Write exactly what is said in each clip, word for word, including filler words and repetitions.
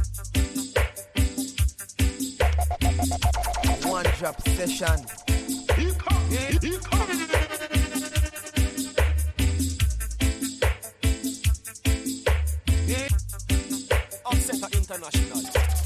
One drop session. Upsetter International.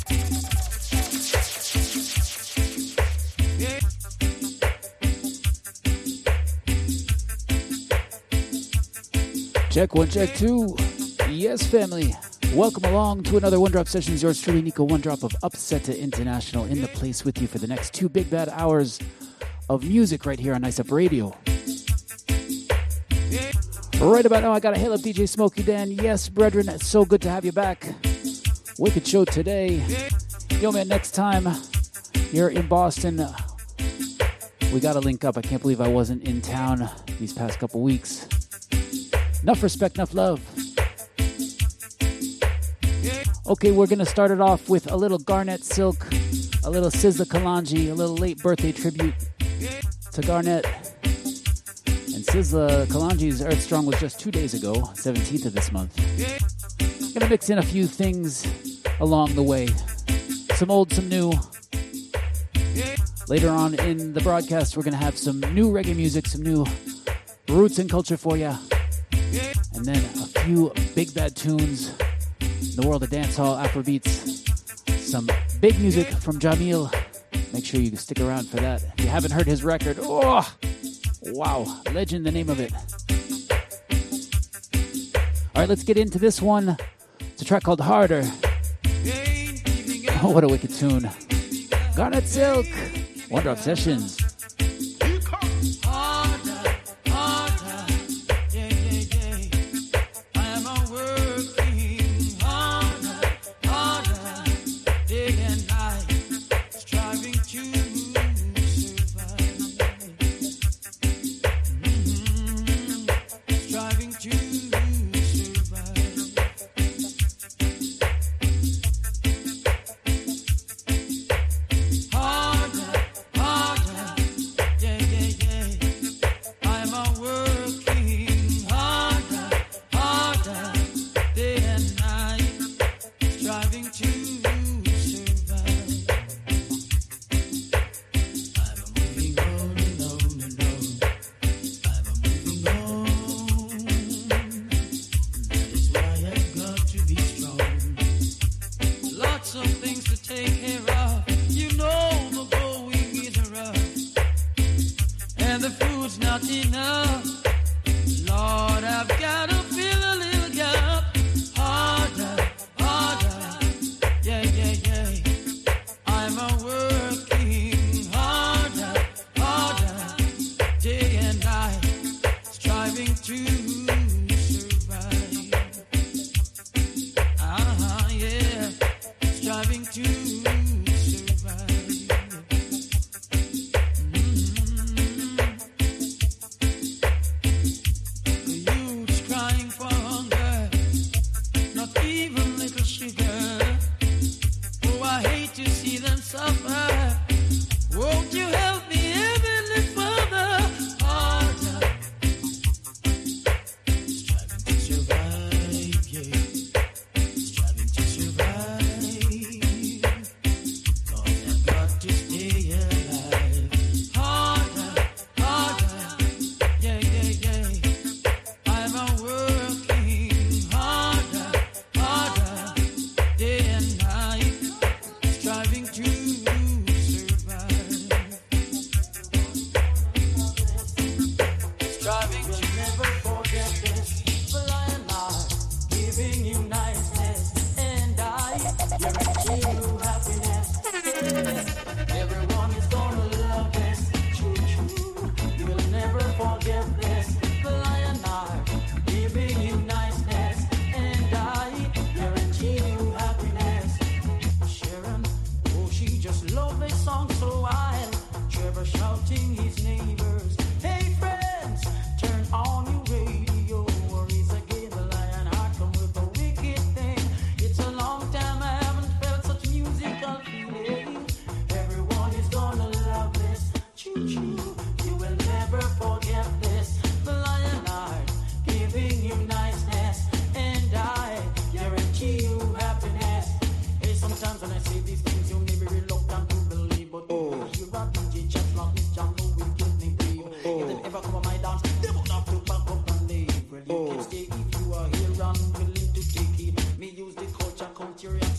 Check one, check two. Yes, family. Welcome along to another One Drop Sessions. Yours truly, Nico One Drop of Upsetter International, in the place with you for the next two big bad hours of music right here on Nice Up Radio. Right about now, I got to hail up D J Smokey Dan. Yes, brethren, it's so good to have you back. Wicked show today. Yo, man, next time you're in Boston, we got to link up. I can't believe I wasn't in town these past couple weeks. Enough respect, enough love. Okay, we're going to start it off with a little Garnet Silk, a little Sizzla Kalonji, a little late birthday tribute to Garnet. And Sizzla Kalonji's Earth Strong was just two days ago, seventeenth of this month. Going to mix in a few things along the way. Some old, some new. Later on in the broadcast, we're going to have some new reggae music, some new roots and culture for you. And then a few big bad tunes in the world of dancehall, Afrobeats. Some big music from Jamil. Make sure you stick around for that. If you haven't heard his record, oh, wow, Legend, the name of it. All right, let's get into this one. It's a track called Harder. Oh, what a wicked tune. Garnet Silk, One Drop Sessions. Harder, harder.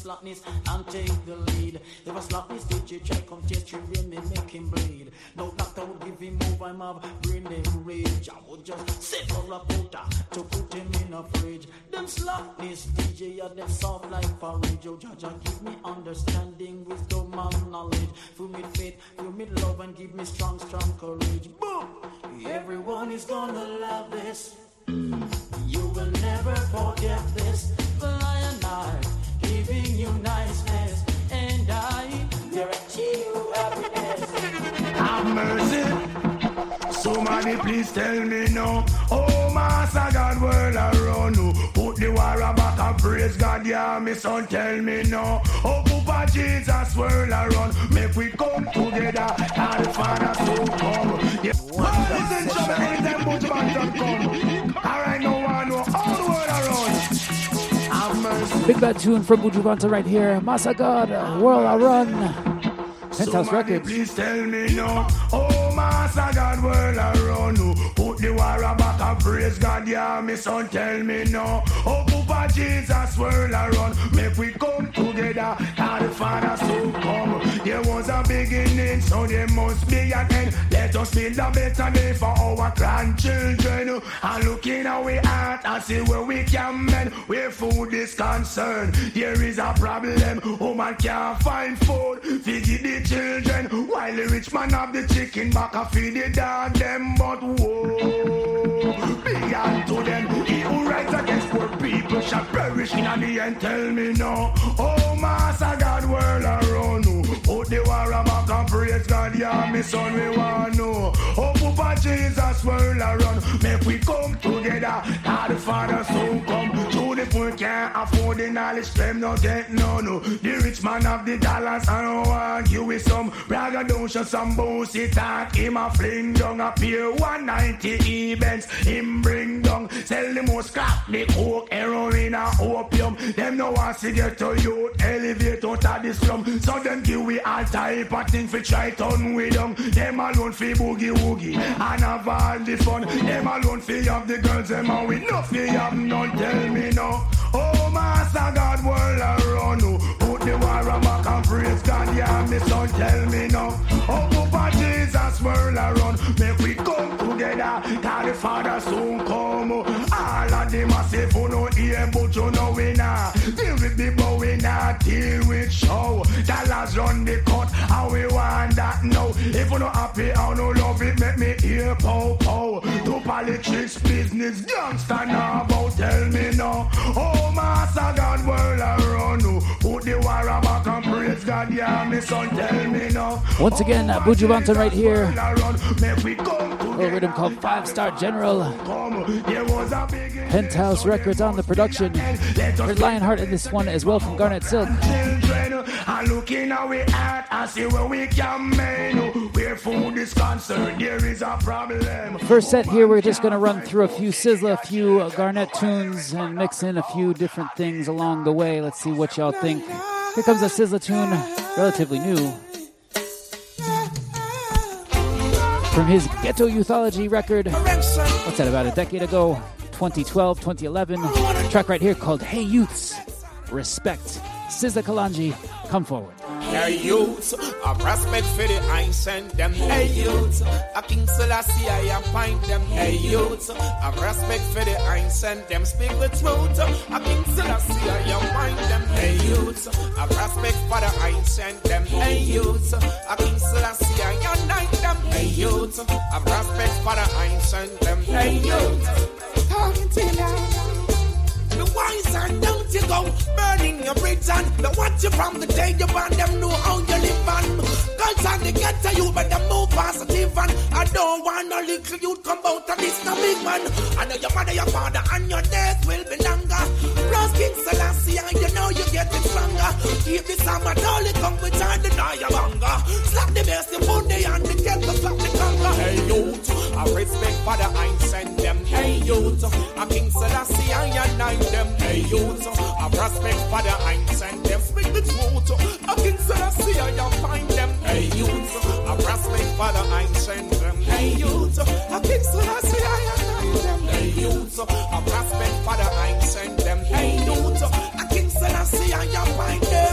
slackness and take the lead. If a slackness D J try come test you, me make him bleed. No doctor would give him move, I'm have brain them rage. I would just sit for a quota to put him in a fridge. Them slackness D J are them soft like porridge. Oh, Jaja, give me understanding, wisdom and knowledge. Fill me faith, fill me love, and give me strong, strong courage. Boom! Everyone is gonna love this. You will never forget this. The lion I giving you niceness, and I guarantee you happiness. Have mercy. Somebody please tell me no. Oh, Master God, world around you. Put the war back and praise God, yeah, me son, tell me no. Oh, Papa Jesus, world around. Make we come together, and the Father soon come. Yeah. Ladies and gentlemen, anytime Buju Banton come. Alright, no one know all the world around. Have mercy. Big bad tune from Buju Banton right here. Master God, world I run. Penthouse Records. Please tell me no. Oh, Master God, world around you. Put the war back and praise God, yeah, me son, tell me no. Oh, Papa Jesus, world around. Make we come together, and the Father soon come. There was a beginning, so there must be an end. Let us build a better day for our grandchildren. And look in our heart and see where we can mend. Where food is concerned, there is a problem. Woman can't find food, feed the children, while the rich man have the chicken back and feed the dog them. But whoa, be unto them. He who rights against poor people shall perish in the end. Tell me no. Oh, Master God, world around you. Put the war back and praise God, yeah, me son, we want know. Oh, Papa Jesus, world around. Make we come together, now the Father soon come. To the poor can't afford the knowledge, them not get no, no. The rich man have the dollars, I don't want you with some braggadocio, some bossy talk. Him a fling down a peer one ninety events. Him bring down, sell the most crap, the coke, heroin and opium. Them no want to get to youth, elevate out of the slum. So them give we all type of thing for try turn with them. Them alone for boogie woogie and have all the fun. Them alone for have the girls, them and we no for have none. Tell me no. Oh, Master God, world around you. Put the war back and praise God, yeah, me son, tell me no. Oh, Papa Jesus, world around. Make we come together, cause the Father soon come. All of them are safe, who no hear, but you know we nah. Deal with the bow, we nah deal with show. Dollars run the cut, how we want that now. If you no happy, how no love it, make me hear pow pow. To politics, business, gangsta now about, tell me no. Oh, Master God, world around you. Put the war back and praise God, yeah, me son, tell me no. Once again, uh, Buju Banton right here. A little rhythm called Five Star General. Penthouse Records on the production. Heard Lionheart in this one as well from Garnet Silk. First set here, we're just going to run through a few Sizzla, a few uh, Garnet tunes, and mix in a few different things along the way. Let's see what y'all think. Here comes a Sizzla tune, relatively new. From his Ghetto Youthology record, what's that, about a decade ago? twenty twelve, twenty eleven. A track right here called Hey Youths, Respect. Sizzla Kalonji, come forward. Hey youths, a respect for the ice and them. Hey youths, a King Selassie I appoint them. Hey youths, a respect for the ice and them. Speak the truth, a King Selassie I appoint them. Hey youths, a respect for the ice and them. Hey youths, a King Selassie I unite them. Hey youths, a respect for the ice and them. Hey youths, talking to you. The wise and don't you go burning your bridge and the watch you from the day you born them know how you live and girls and the ghetto you better move positive and I don't want no little youth come out of this no big man. I know your mother, your father and your death will be longer. Plus King Selassie and you know you get it stronger. Keep this summer totally come with time deny your hunger. Slap the best you put the and the ghetto slap the conga. Hey youth, I respect for the ice and them. Hey youth, a King Selassie and I them, hey youth, I respect for the hinds and them. Speak the truth, I King Selassie I find them. Hey youth, I respect for the hinds and them. Hey youth, I King Selassie I find them. Hey youth, I respect for the hinds and them. Hey youth, I King Selassie I find them.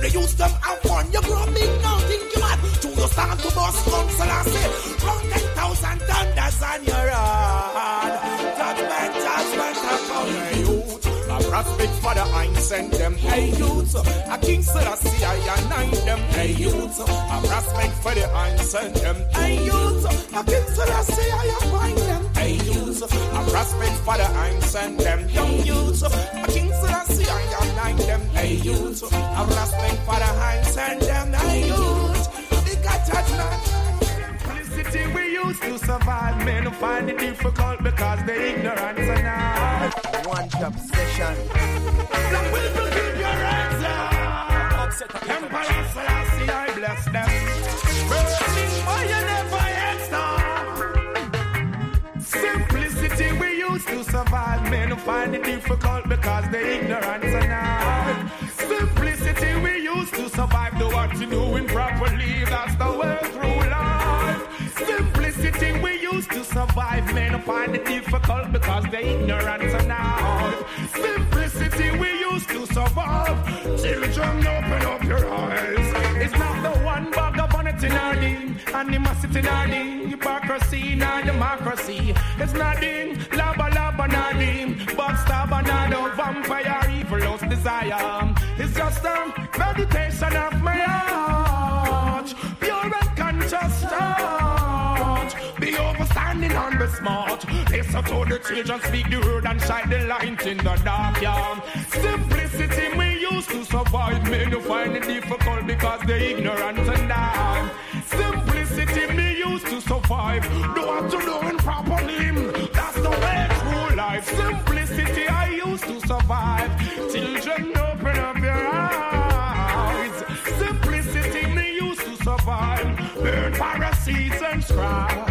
the youth them have fun. You grow big now, think you mad. To you start to bust guns and I say, round ten thousand thunders on your rod. Judgment, judgment, I come to youth. A prospect for the I send them, hey youth. A king Selassie, I anoint them, hey youth. A prospect for the I send them, hey youth. A king Selassie, I anoint them, hey youth. A prospect for the I send them, young youth. A king Selassie, I anoint them, hey youth. A prospect for the I send them, hey youth. They got judgment. Simplicity we used to survive. Men who find it difficult because they ignorant and now. One drop session. Black people keep your hands up. Emperor Selassie, I bless them. Burning fire never ends. Simplicity we used to survive. Men who find it difficult because they ignorant and now. Simplicity we used to survive. Do what you doing properly. That's the way through life. Simplicity we used to survive. Men find it difficult because they ignorant and out. Simplicity we used to survive. Children, open up your eyes. It's not the one bag of vanity in our ding, animosity in our ding, hypocrisy in our democracy. It's nothing, lava lava nothing, backstab another vampire, evil lost desire. It's just a meditation of my heart, pure and conscious thought. Be overstanding and be smart. Listen to the children speak the word and shine the light in the dark, yeah. Simplicity we used to survive. Men who find it difficult because they ignorant and die. Simplicity me used to survive. Do what you doing properly. That's the way through life. Simplicity I used to survive. Children, open up your eyes. Simplicity me used to survive. Burn parasites and scribe.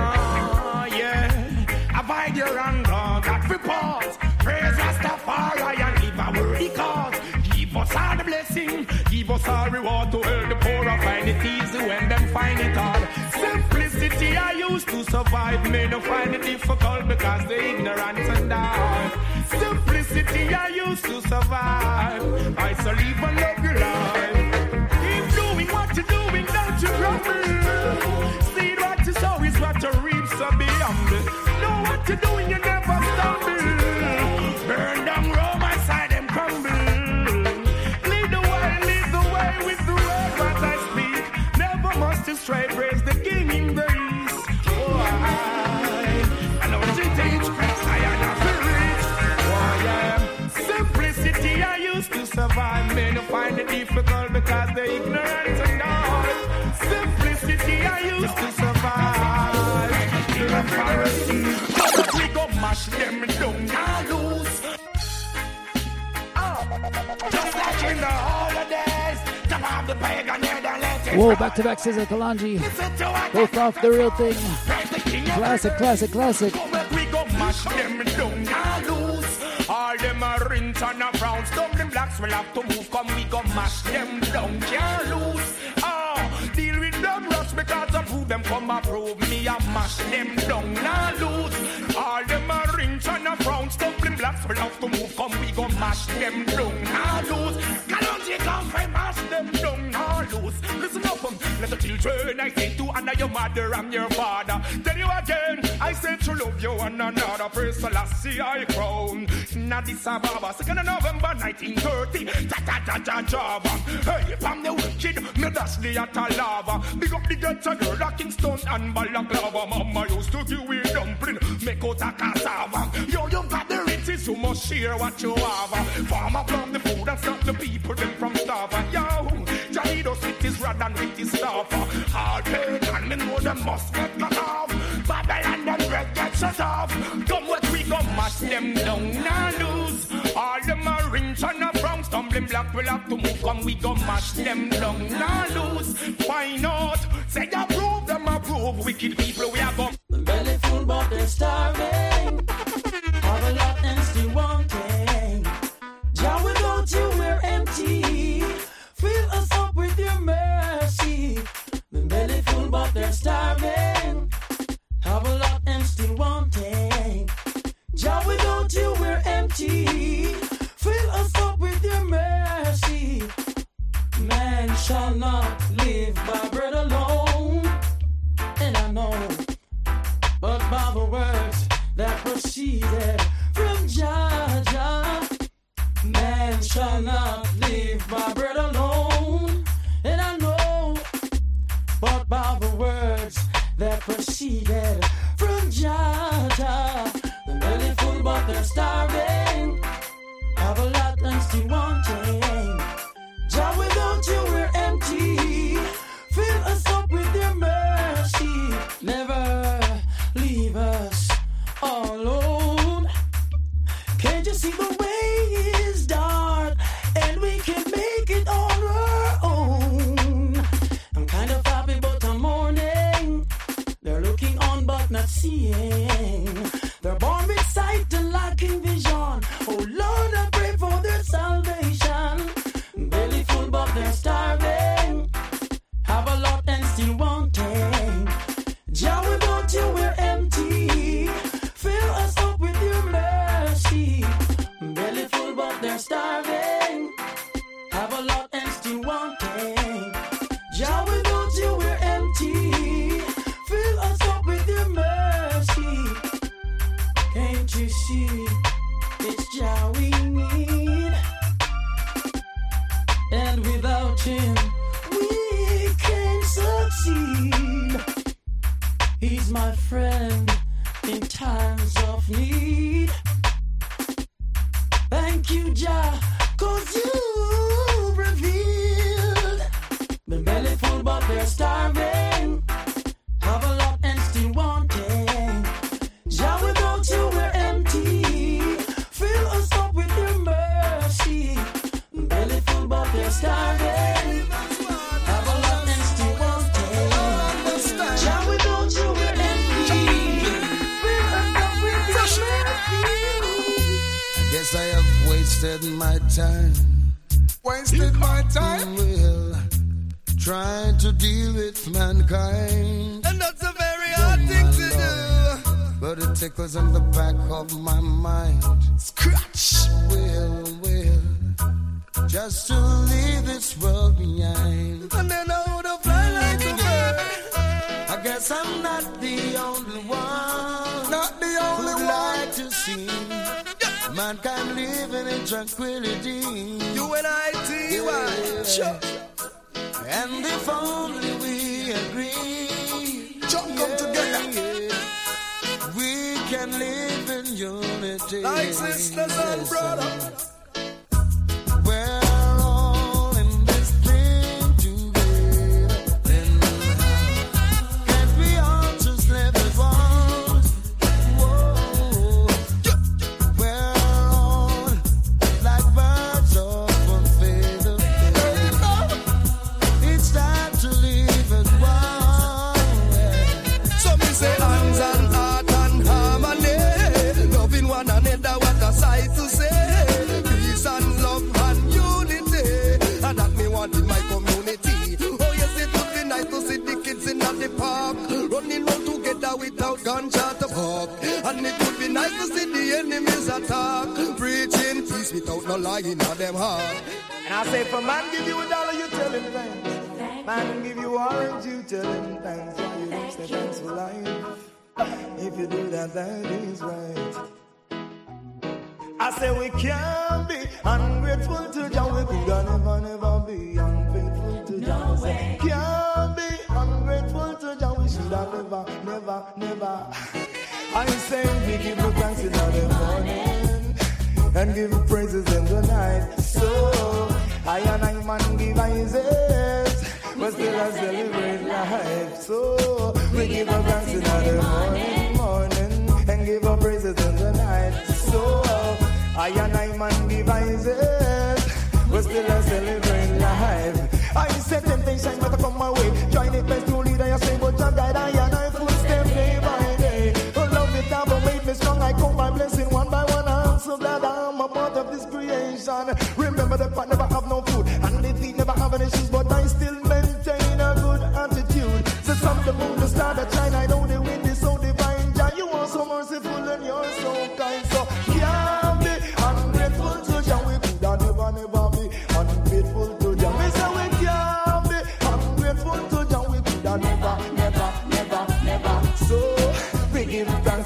Ah, yeah. Abide your anger. That report. Praise Rastafari and live a worthy cause. Give us all the blessing. Give us all reward to help the poor and find it easy when them find it hard. Simplicity I used to survive. Men who find it difficult because they ignorant and die. Simplicity I used to survive. I shall live and love your life. Keep doing what you're doing, don't you grumble. See what you sow is what you reap, so be humble. Know what you're doing, you never stumble. Burn down Rome, I saw them crumble. Lead the way, lead the way with the word what I speak. Never must you stray, praise the King in the east. Oh, I, I know you teach Christ, I am not rich. Oh, yeah. Simplicity I used to survive. Men who find it difficult because they ignorant and all. Simplicity I used to survive. The Pharisees, we go mash them down and loose. Oh, just like in the holidays, to have the pagan head and let it. Whoa, back to back Sizzla Kalonji. Both off the real thing. Classic, classic, classic. We go mash them down and loose. All them are rinse and a brown. Stumbling blacks will have to move. Come, we go mash them down, can't lose. Oh, deal with them rush because I prove them come approve me. I mash them down, now lose. All them are rinse and a brown. Stumbling blacks will have to move. Come, we go mash them down, now lose. Kalonji come from mash them down, now lose. Listen up, um, let the children I say to honor your mother and your father. Tell you again, I say to love you one another. Praise Selassie I crown. In Addis Ababa, second of November nineteen thirty. Ta ta ta ta Java. Hey, from the wicked, me dash the atta lava. Big up the ghetto girl, a Kingston and Balaclava. Mama used to give me dumpling, make out a cassava. Yo, you got the riches, you must share what you have. Farmer plant the food and stop the people them from starving. Yo, Jalido cities rather than with his staff. Hard pain and me know them must get cut off. Babylon them bread get shut off. Come with we go mash them down and lose. All them are rinse and a brown. Stumbling black will have to move. Come we go mash them down and lose. Why not? Say approve them approve. Wicked people we are go. Belly full but they're starving. Have a lot and still wanting. Jah, without you we're empty. Fill us up with your mercy. The belly full but they're starving. Have a lot and still wanting. Jah, without you we're empty. Fill us up with your mercy. shall not live by bread alone, and I know, but by the words that proceeded from Jah Jah. Man shall not live by bread alone, and I know, but by the words that proceeded from Jah Jah. The belly full but they're starving, have a lot and still wanting. Jah, without you we're empty, fill us up with your mercy. Never leave us alone. Can't you see the way is dark and we can make it on our own? I'm kind of happy but I'm mourning. They're looking on but not seeing. They're born with sight and lacking vision. Oh Lord, I pray for their salvation. Belly full but they're starving, have a lot and still wanting. Jah, without you we're empty, fill us up with your mercy. Belly full but they're starving, have a lot and still wanting. Jah, without you we're empty, fill us up with your mercy. Can't you see, it's Jah we need, and without him we can't succeed. He's my friend in times of need. Thank you, Jah, cause you revealed the belly full but they're starving, have a lot and still wanting. Jah, without you we're empty, fill us up with your mercy. Belly full but they're starving, have a lot and still wanting. Jah, without you we're empty, fill us up with your mercy. Guess I have wasted my time. Wasted my time. Well, trying to deal with mankind. And that's a very hard thing to do. But it tickles in the back of my mind. Scratch. Well, well, just to leave this world behind. And then I would have fly like a bird. I guess I'm not the only one. Not the only who'd one. like to see mankind living in tranquility. You and I, T Y. Sure. And if only we agree, Jump come together. yeah, we can live in unity. Like sisters and brothers. We're all in this thing together. Then can't we all just live as one? Whoa. We're all like birds of one feather. It's time to live as one. So me say hands and heart and harmony, loving one another, what a sight to say. Peace and love and unity, and that me want in my community. Oh yes, it would be nice to see the kids in at the park, running round together without gunshot to park. And it would be nice to see the enemies attack, preaching peace without no lying on them heart. And I say, for man give you a dollar, you tell him thanks. Man give you orange, you tell him thanks. Why you don't say thanks for life? If you do that, that is right. I say we can't be ungrateful to Jah. We could never, never be unfaithful to Jah. No way. Can't be ungrateful to Jah. We should have never, never, never. I say we give no thanks in the morning and give praises in the night. So I and I man give praises, but still I celebrate life. So we give our thanks in the morning, morning and give our praises in the night. So I and I man give praises, but still I celebrate life. I said temptation better come my way. Join it best to lead I say, but Jah guide I and I footstep day by day. Oh love it now, but made me strong. I come by blessing one by one. I'm so glad I'm a part of this creation. Remember the part never have no food, and the feet never have any shoes, but I still maintain a good attitude. So some the moon, the star, the shine, I know the wind is so divine. Jah, you are so merciful and you're so kind. So can't be ungrateful to Jah. We could never, never be unfaithful to Jah. Me say we can't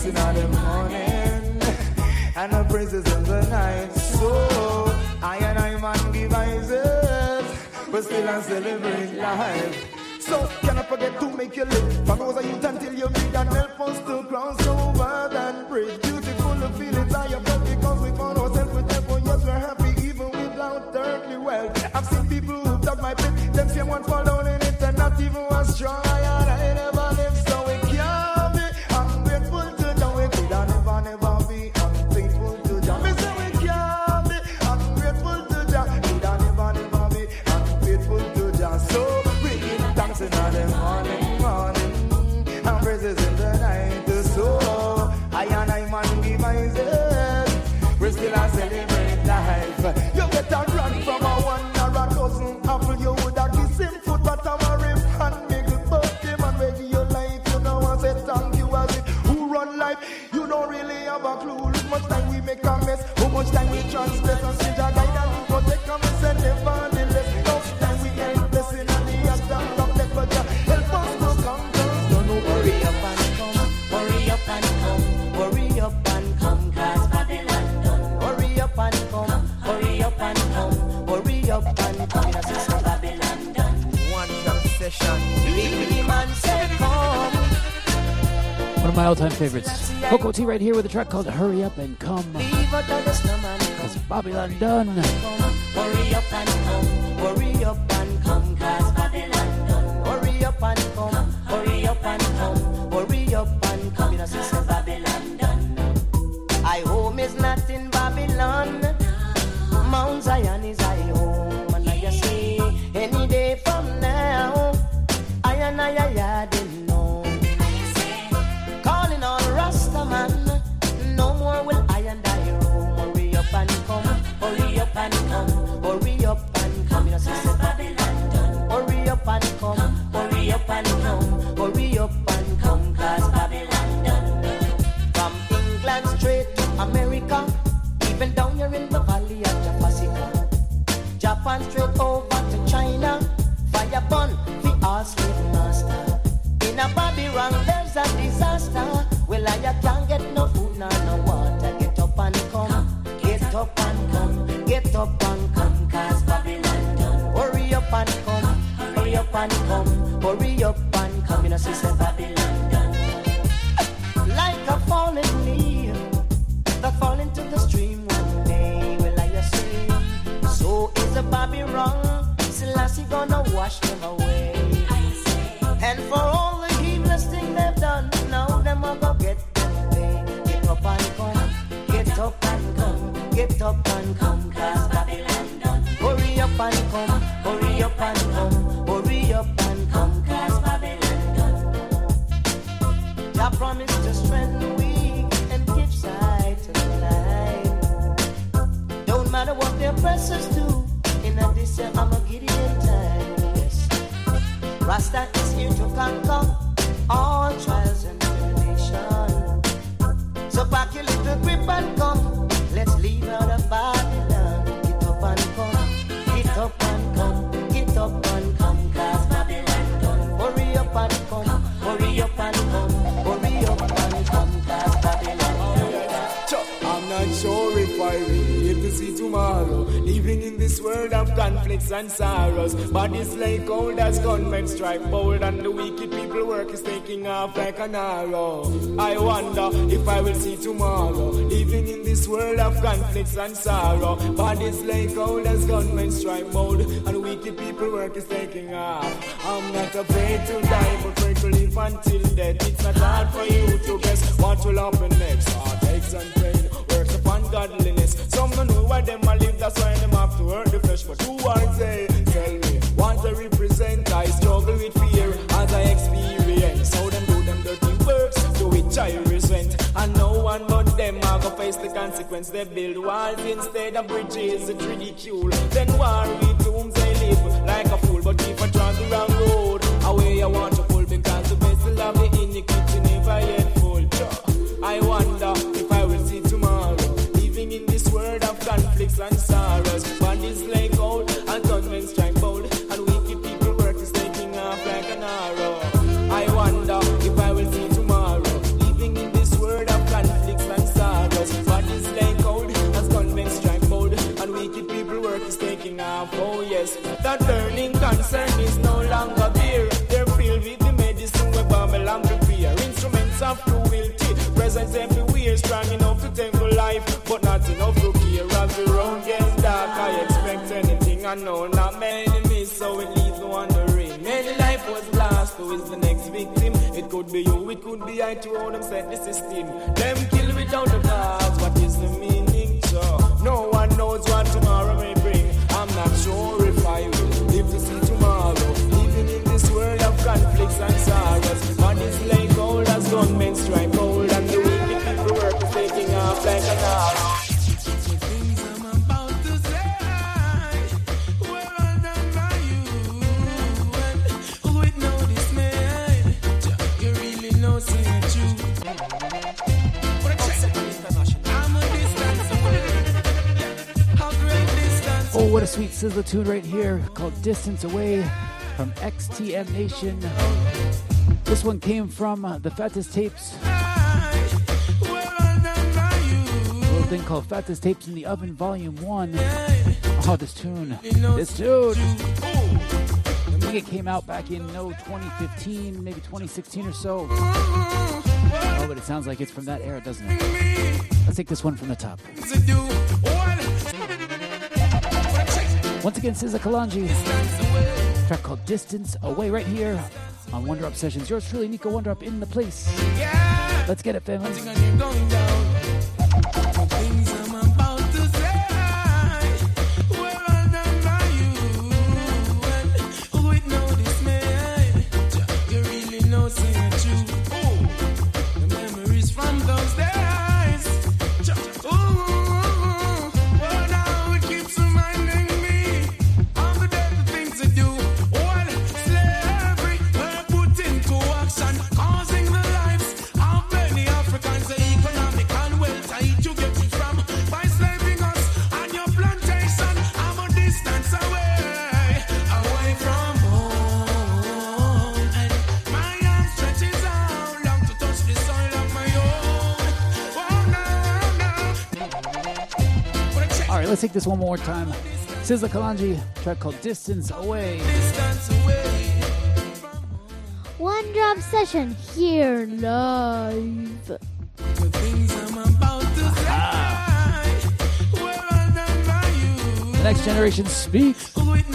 dancing on the morning and the praises in the night. So I and I man devices, but still I celebrate life. So can I forget to make you live? From those of you until you meet and help us to cross over that bridge. Beautiful the feelings I have felt because we found ourselves with them. For yes, we're happy even without earthly wealth. I've seen people who dug my pit, them same ones fall down in it and not even as strong. I never lived so it can't be. I'm grateful to know it could I never, never be unfaithful to Jah. Me say it can't be. I'm grateful to Jah. Could I never, never be unfaithful to Jah. So dancing on the morning, morning, and praises in the night. So I and I man devices, we still a celebrate life. You get a run from a one or a dozen apple, you would have kiss him foot, but I'm a rip and make it bust him and make your life. You know I say thank you as it who run life. You don't really have a clue. How much time we make a mess, how much time we transgress and see Jah guide and protect and we say never the less. Enough time we ain't blessing and the after. Hurry up and come, hurry up and come, hurry up and come, cause Babylon done. Hurry up and come, hurry up and come, hurry up and come, cause Sister Babylon done. One jam session. Big man said come. One of my all-time favorites. Coco T right here with a track called Hurry Up and Come. Cause Babylon done. Hurry up and come, hurry up and come, cause Babylon done. Hurry up and come, hurry up and come, hurry up and come, you know, Sister Babylon done. I home is not in Babylon, Mount Zion is I home, and I say, any day from now, I and I, I, I didn't know. Calling on Rastaman, no more will I and I roam. Hurry up and come, hurry up and come, hurry up and come, you know, Sister Babylon done. Hurry up and come, hurry up and come, hurry up and come, cause Babylon done. From England straight to America, even down here in the valley of Jafasica. Japan straight over to China, fire burn, we all slave master. In a Babylon there's a disaster, well I can't get no food nor no water. Get up and come, get up and come, get up and come, cause Babylon done. Hurry up and come, hurry up and come, hurry up and come, you know, Sister Babylon done. Like a fallen leaf that fall into the stream one day, well I say, so is a Babylon, Selassie gonna wash them away. And for all the heedless thing they've done, now them a go get them pay. Get up and come, get up and come, get up and come, cause Babylon done. Hurry up and come, hurry up and come, hurry up and come, cause Babylon done. Jah promised to strengthen the weak and give sight to the blind. Don't matter what their oppressors do, in a this year I'm a Gideon time. Yes, Rasta is here to conquer all trials and tribulation. So pack your little grip and come, let's leave out of Babylon. Get up and come, get up and come, get up and come, cause Babylon done. Hurry up and come, hurry up and come, hurry up and come, cause Babylon done. I'm not sure if I really live to see tomorrow, living in this world of conflicts and sorrows. Bodies lay cold as gunmen strike bold, and the wicked people work is taking off like an arrow. I wonder if I will see tomorrow, living in this world of conflicts and sorrow. Bodies lay cold as gunmen strike bold, and wicked people work is taking off. I'm not afraid to die, but afraid to live until death. It's not hard for you to guess what will happen next. Heartaches and pain works upon godliness. Some don't know why them a live, that's why them have to hurt the flesh. But who are they? Tell me, what they represent? I struggle with fear as I experience. So them do them dirty works, to which I resent. And no one but them are gonna face the consequence. They build walls instead of bridges, it's ridicule. Then war with tombs they live like a fool. But if I try the wrong road, away I want to pull, because the vessel of the iniquity never yet full. I wonder if I will see tomorrow, living in this world of conflicts and sorrows. Bodies lay cold and gunmen strike bold, and wicked people work is taking off like an arrow. I wonder if I will see tomorrow, living in this world of presence everywhere, strong enough to take for life, but not enough to care. As the road gets dark, I expect anything. I know not many enemies, so it leaves wondering. Many life was lost, who is the next victim? It could be you, it could be I, to how them set the system. Them kill without a cause, what is the meaning? So no one knows what tomorrow may bring. I'm not sure if I will live to see tomorrow. Even in this world of conflicts and sorrows, bodies lay cold as gunmen strike cold, and the wicked people work is taking off like an arrow. Oh, what a sweet sizzler tune right here called Distance Away from X T M Nation. This one came from uh, the Fattest Tapes. A little thing called Fattest Tapes in the Oven Volume one. Oh, this tune. This tune. I think it came out back in no twenty fifteen, maybe twenty sixteen or so. Oh, but it sounds like it's from that era, doesn't it? Let's take this one from the top. Once again, S Z A Kalonji. A track called Distance Away right here on Wonder Up Sessions. Yours truly, Nico Wonder Up in the place. Let's get it, family. Let's take this one more time. S Z A Kalonji, track called Distance Away. One Drop Session here live. The next generation speaks.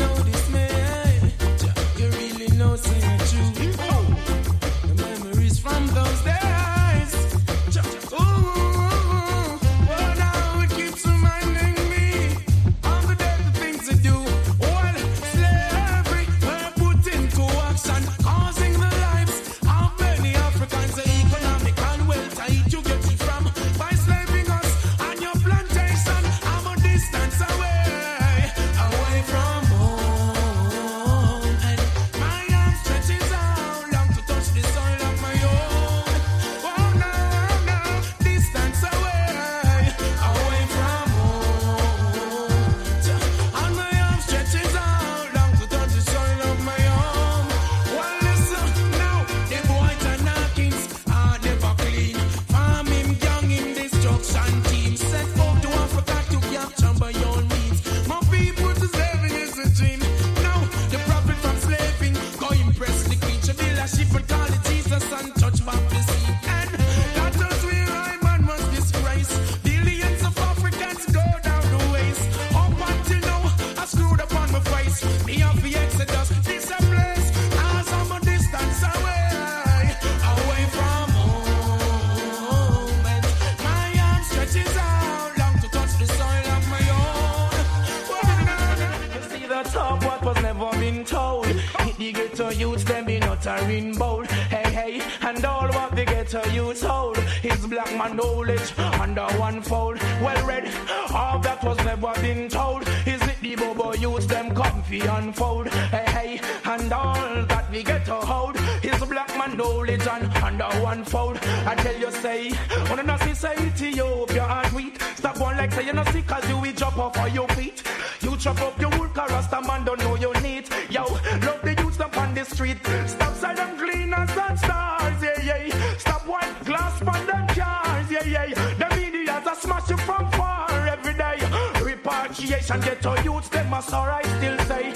Knowledge under one fold, well read. All that was never been told. Is it the bobo youths them comfy unfold? Hey hey, and all that we get to hold is black man knowledge and under one fold. I tell you say, wanna not see say Ethiopia and wheat. Stop one like say you not sick cause you will drop off of your feet. You chop up your wood cause Rasta man don't know you need. Yo, love the youths up on the street. Stop silent cleaners and stars, yeah yeah. Stop white glass pan them cars, yeah yeah. The media's a smash you from far every day. Repatriation get to youths, them must alright still say. The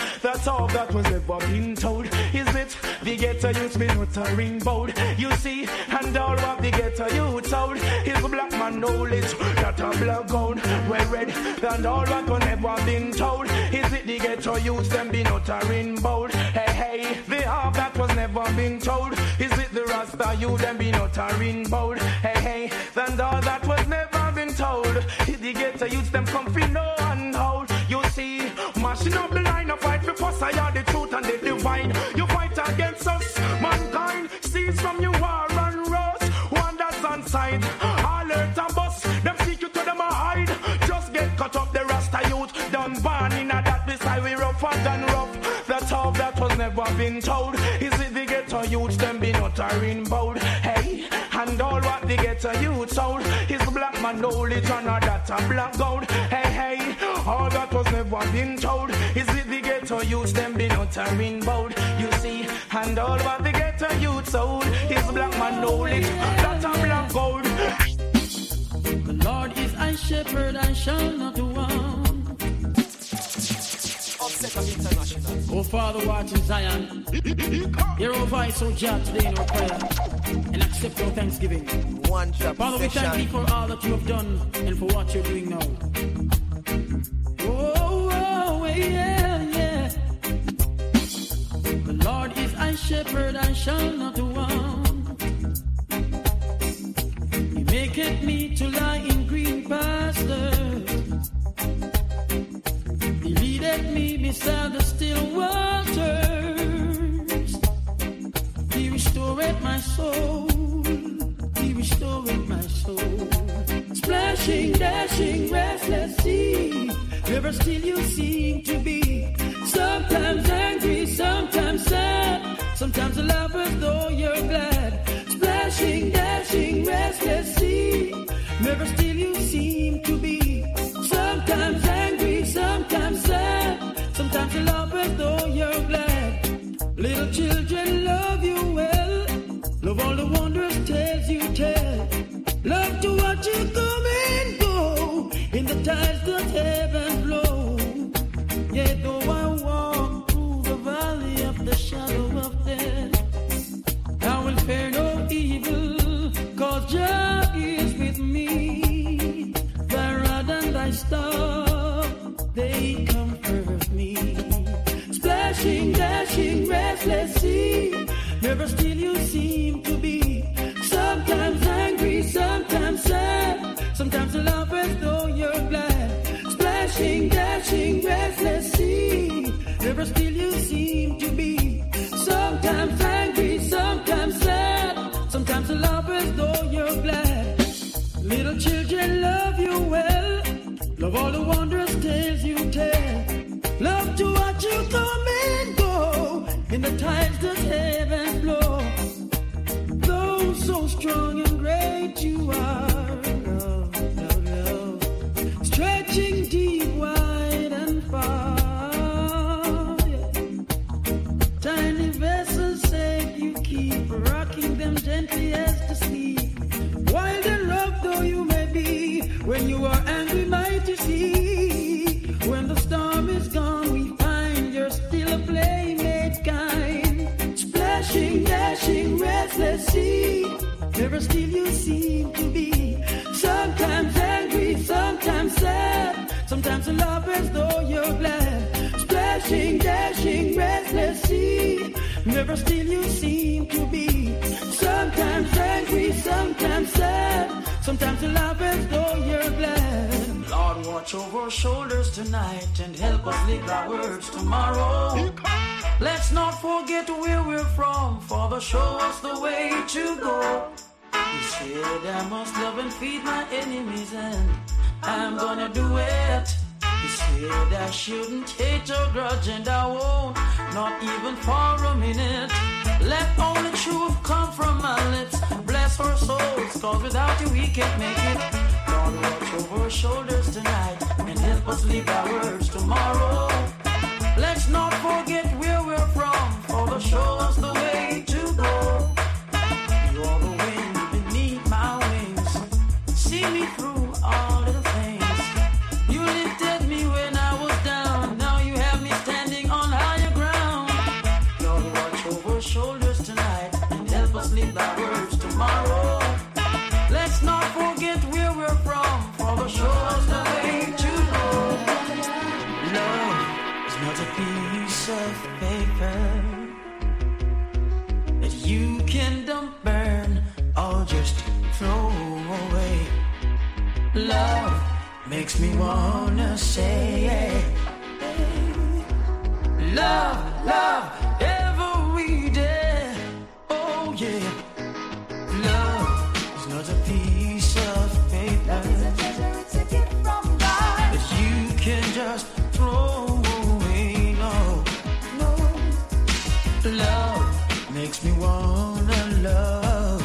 all that was ever been told. Is it the ghetto youth been uttering bold? You see, and all what the ghetto youth told is black man knowledge that a black gold well read. And all what was never been told is it the ghetto youth them been uttering bold. Hey hey, the half that was never been told is it the Rasta youth them been uttering bold. Hey hey, and all that was never been told is the ghetto youth them come free no and hold. You see, mashing up the line of fight for us, I are the truth and the divine. You fight against us, mankind. Cease from your war and rose. One that's on side. Alert and bust. Them seek you to them a hide. Just get cut up the Rasta youth. Done born in a that beside we rougher than rough. That's all that was never been told. Is it the ghetto youth them be uttering bold? Hey, and all what the ghetto youth told is black man knowledge and all that a black gold. Hey, hey, all that was never been told is it the ghetto youth them be uttering bold. You see, and all what the ghetto youth told is black man knowledge that a black gold. The Lord is my shepherd, I shall not want. Oh Father, watch in Zion. Hear our voice, O Jah, today in our prayer, and accept our thanksgiving. One drop Father, we thank thee for all that you have done and for what you're doing now. Oh, oh yeah, yeah. The Lord is my shepherd, I shall not want. He maketh me to lie in green pastures. He leadeth me beside the still waters. He restoreth my soul. He restoreth my soul. Splashing, dashing, restless sea. Never still you seem to be. Sometimes angry, sometimes sad. Sometimes a lover though you're glad. Splashing, dashing, restless sea. Never still you seem to be. Sometimes angry, sometimes sad. Sometimes a lover though you're glad. Little children love you well. Love all the wondrous tales you tell. Love to watch you come and go in the tides that heaven blow. Yet though I walk through the valley of the shadow of death, I will fear no evil, cause Jah is with me. Thy rod and thy staff, they comfort me. Splashing, dashing, restless sea. Never still you seem to be. Sometimes angry, sometimes sad. Sometimes a lover though you're glad. Splashing, dashing, restless sea. Never still you seem to be. Sometimes angry, sometimes sad. Sometimes a lover though you're glad. Little children love you well. Love all the wondrous tales you tell. Love to watch you come and go in the tides that heaven blow. Though so strong and great you are, love, love, love. Stretching deep, wide and far, yeah. Tiny vessels say you keep rocking them gently as to sleep. Wild and rough though you may be, when you are angry mighty see. When the storm is gone we find you're still a playmate kind. Splashing, dashing, restless sea. Never still you seem to be. Sometimes angry, sometimes sad. Sometimes a lover though you're glad. Splashing, dashing, restless sea. Never still you seem to be. Sometimes angry, sometimes sad. Sometimes a lover though you're glad. Lord, watch over our shoulders tonight and help us live our words tomorrow. Let's not forget where we're from. Father, show us the way to go. He said I must love and feed my enemies, and I'm gonna do it. He said I shouldn't hate or grudge, and I won't, not even for a minute. Let only truth come from my lips. Bless our souls, cause without you we can't make it. Lord, watch over our shoulders tonight and help us live our words tomorrow. Let's not forget where we're from, Father, show us the way to go. You are the wind beneath my wings. See me through all little things. You lifted me when I was down. Now you have me standing on higher ground. makes me wanna say, love, love, every day. Oh yeah, love is not a piece of paper. Love is a treasure, it's a gift from God that you can just throw away. No, no, love makes me wanna love.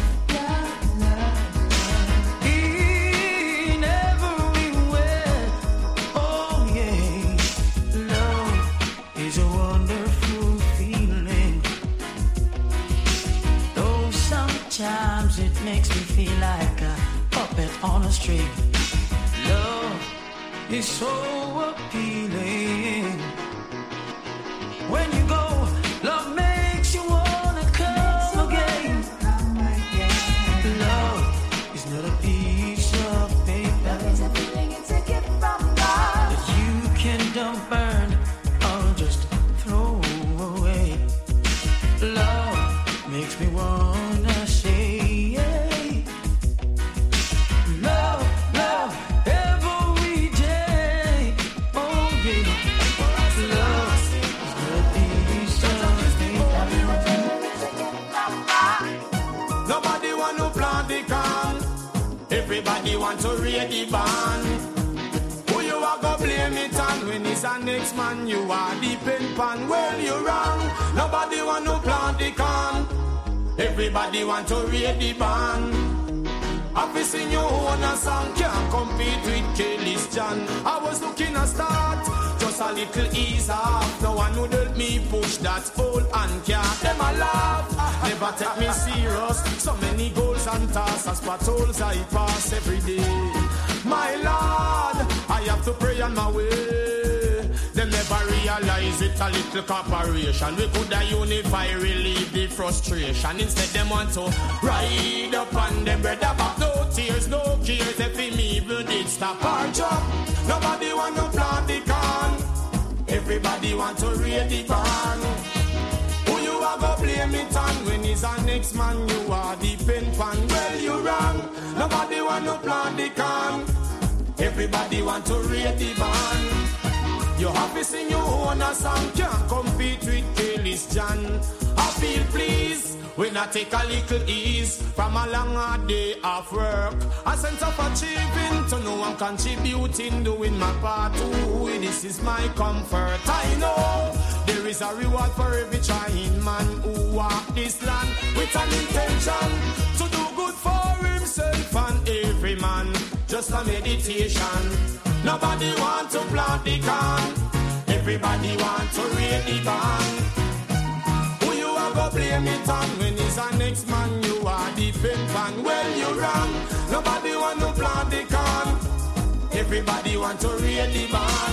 Makes me feel like a puppet on a string. Love is so appealing. When you go, love makes you wanna come again. Love is not a piece of paper. Love is a feeling, it's a gift from God that you can dump, burn, or just throw away. Love makes me wanna say, everybody want to read the band. Who you are go blame it on? When it's a next man, you are the pen pan. Well, you wrong. Nobody want to plant the can. Everybody want to read the band. I've seen you own a song, can't compete with Kelly's John. I was looking a start, just a little ease off. No one would help me push that old and can't. Them a laugh, never take me serious. So many goals and tasks as patrols I pass every day. My Lord, I have to pray on my way. Them never realize it a little corporation. We could have unify, relieve the frustration. Instead them want to ride up on them bread back. No tears, no cares if him even did stop our job. Nobody want to plant the can. Everybody want to raid the barn. Who you are go blame it on? When he's our next man, you are the pen pan. Well, you wrong. Nobody want to plant the can. Everybody want to raid the barn. You happy sing your own a song, can't compete with Kelly's John. I feel pleased when I take a little ease from a long hard day of work. A sense of achieving to know I'm contributing, doing my part too. This is my comfort. I know there is a reward for every trying man who walk this land with an intention to do good for himself and every man. Just a meditation. Nobody want to plant the can. Everybody want to raid the barn. Who you are go blame it on? When he's our next man, you are the pen pan. Well, you wrong. Nobody want to plant the can. Everybody want to raid the barn.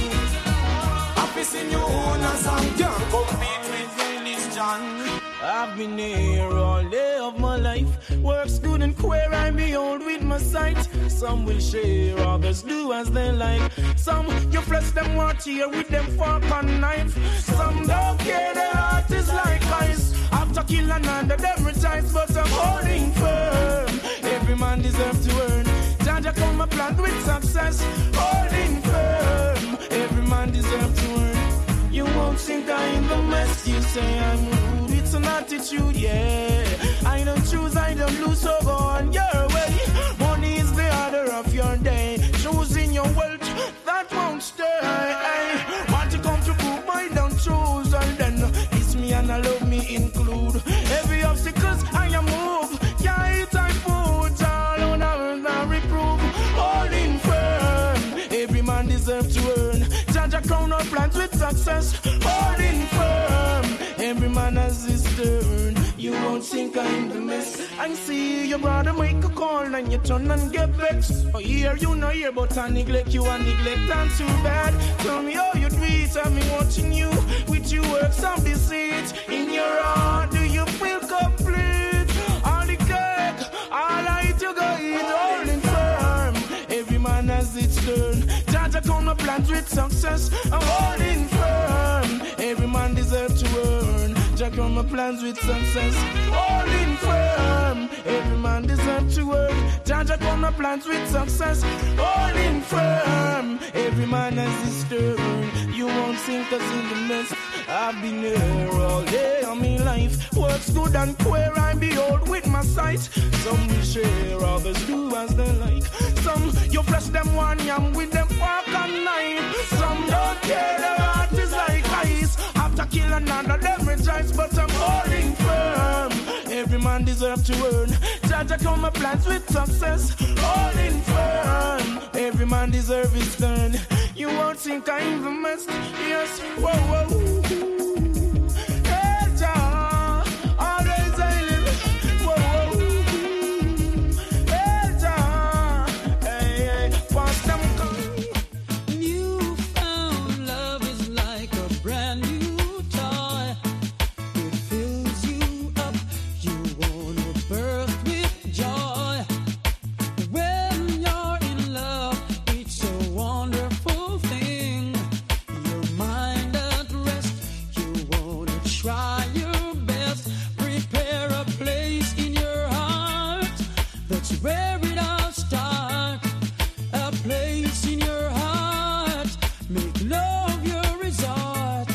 Happy seeing you own a song, can't compete with Kelly's John. I've been here all day of my life. Works good and queer, I behold with my sight. Some will share, others do as they like. Some you flesh them want here with them fork and knife. Some don't care, their heart is like ice. After kill another, them rejoice, but I'm holding firm. Every man deserves to earn. Jaja come a plan with success, holding firm. Every man deserves to earn. You won't think I'm in the mess. You say I'm rude, it's an attitude, yeah. I don't choose, I don't lose, so go on your way. Money is the order of your day. Choosing your wealth, that won't stay. Want to come to prove I don't choose, and then it's me and I love me include. Every obstacles I am move, yeah, it's I put all on earth and reprove. Holding firm, every man deserves to earn. Jaja crown our plans with success, holding firm. Every man has his turn. You won't think I'm the mess. I see your brother make a call and you turn and get vexed. Oh, here you know here, but I neglect you and neglect and too bad. Tell me how you do it, I've been watching you with your works and deceit. In your heart, do you feel complete? All the cake, all I eat you go eat, holding firm. Every man has its turn. Jaja count my plans with success, I'm holding firm. Every man deserves to earn. Jaja come my plans with success. Holding firm, every man deserves to work. Jaja come my plans with success. Holding firm, every man has his turn. You won't sink us in the mess. I've been here all day on me life. Works good and queer, I behold with my sight. Some will share, others do as they like. Some you flesh them one yam with them fork and knife. Some don't care, their heart is like ice. After kill another, them rejoice, but I'm holding firm. Every man deserves to earn. Jaja come my plans with success. Holding firm. Every man deserves his turn. You won't think I even messed. Yes, whoa, whoa. Hey, Jah, always I live. Whoa, whoa. Hey, Jah, hey, hey, pass them come. You found love is like a brand new toy. It fills you up. You wanna burst with joy. When you're in love, it's a wonderful thing. Your mind at rest. You wanna try your best. Prepare a place in your heart. That's where it all starts. A place in your heart. Make love your resort.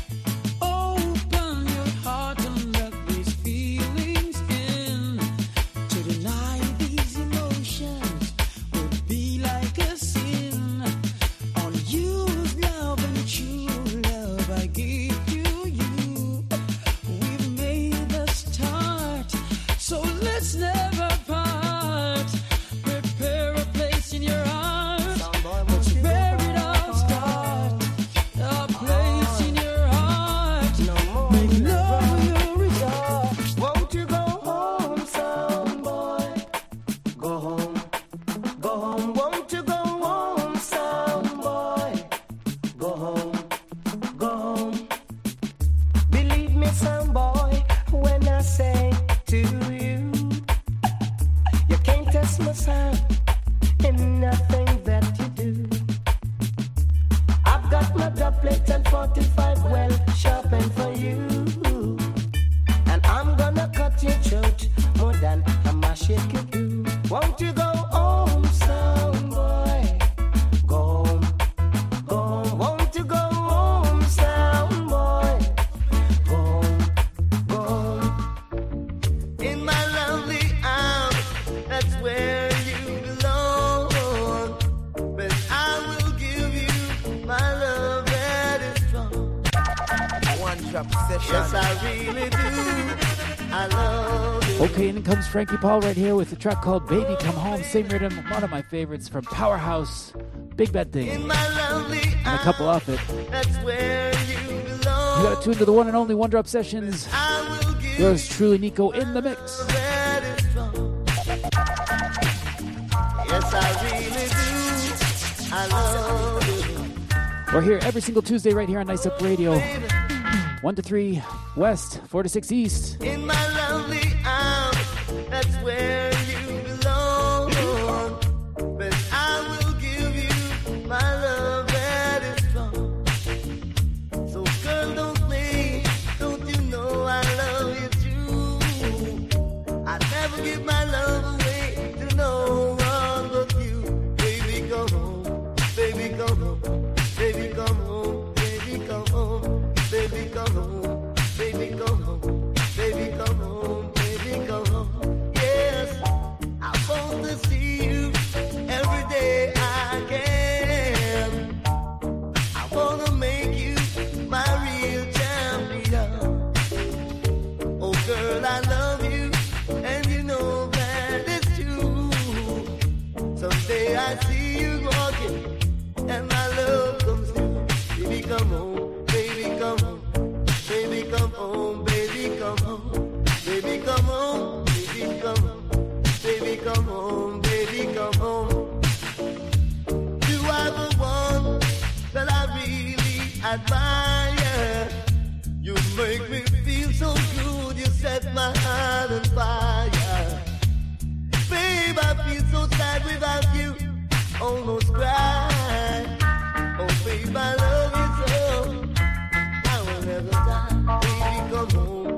Open your heart and let these feelings in. To deny these emotions would be like a sin. On you's love and true love I give to you. We've made the start, so let's never part. Prepare a place in your heart. That's where it all starts. A place in your heart. Make love your resort. Won't you go home, son boy? Go home, go home. Won't you go home, son boy? Go home, go home. Believe me, son boy, when I say to you, you can't test my son in nothing that you do. I've got my doublet and forty-five well sharpened for you. And I'm gonna cut your throat more than a machete can do. Won't you go home, son boy? Go home, go home. Won't you go home, son boy? Go home, go home. In my lovely arms, that's where you belong. But I will give you my love that is strong. One drop session. Yes, I really do. I love you. Okay, and then comes Frankie Paul right here with a track called Baby Come Home. Same rhythm, one of my favorites from Powerhouse, Big Bad Thing. In my lovely And a couple off it. that's where you You belong. got to tune to the one and only One Drop Sessions. I will give Yours truly, Nico, in the mix. that is strong. Yes, I really do. I love you. We're here every single Tuesday right here on Nice Up Radio. one to three West, four to six East. In my lovely arms, that's where you belong. But I will give you my love that is strong. So girl, don't play. Don't you know I love you too? I never give my love away to no one but you. Baby, come home. Baby, come home. Baby, come home. Baby, come home. Baby, come home. Baby, come home. Baby, come home. Baby, come home. Yes, I want to see you every day I can. I want to make you my real champion. Oh, girl, I love you, and you know that it's true. Someday I see you walking, and my love comes through. Baby, come home. Baby, come home. Baby, come home. Baby, come home. Baby, come home. Baby, come home. Baby, come home. Baby, come home. You are the one that I really admire. You make me feel so good. You set my heart on fire. Babe, I feel so sad without you. Almost cry. Oh, babe, I love you so. I will never die. Baby, come home.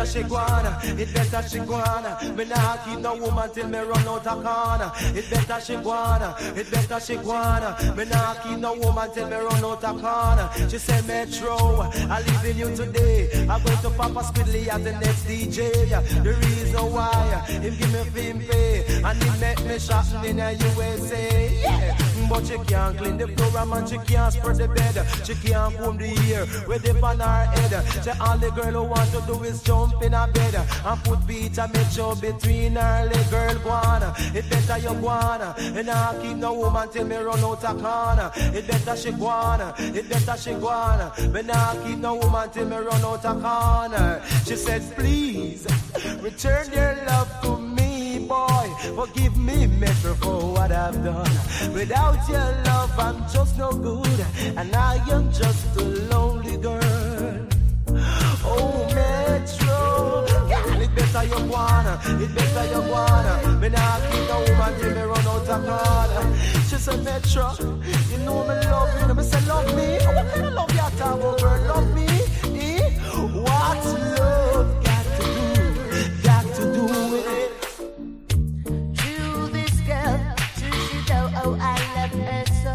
she guana, it better she guana. Me nah keep no woman till me run out of corner. It better she guana, it better she guana. Me nah keep no woman till me run out of corner. She said, Metro, I'm leaving you today. I'm going to Papa Speedley as the next D J. The reason why him give me fame pay and he make me shopping in the U S A. Yeah. But she can't clean the floor and she can't spread the bed. She can't comb the hair with the on her head. She all the girl who want to do is jump in her bed and put beat and Metro between her leg. Girl guana, it better you guana. And I keep no woman till me run out a corner. It better she guana, it better she guana. When I keep no woman till me run out a corner. She said, please return your love to me, boy. Forgive me, Metro, for what I've done. Without your love, I'm just no good, and I am just a lonely girl. Oh, Metro, girl, it better you wanna, it better you wanna. Me nah keep no woman till me run out of corner. She said, Metro, you know me love you. Me say, love me. What kind of love you talk about, girl? Love me? Eh? What love got to do? Got to do with it. To this girl, to she know, oh, I love her so.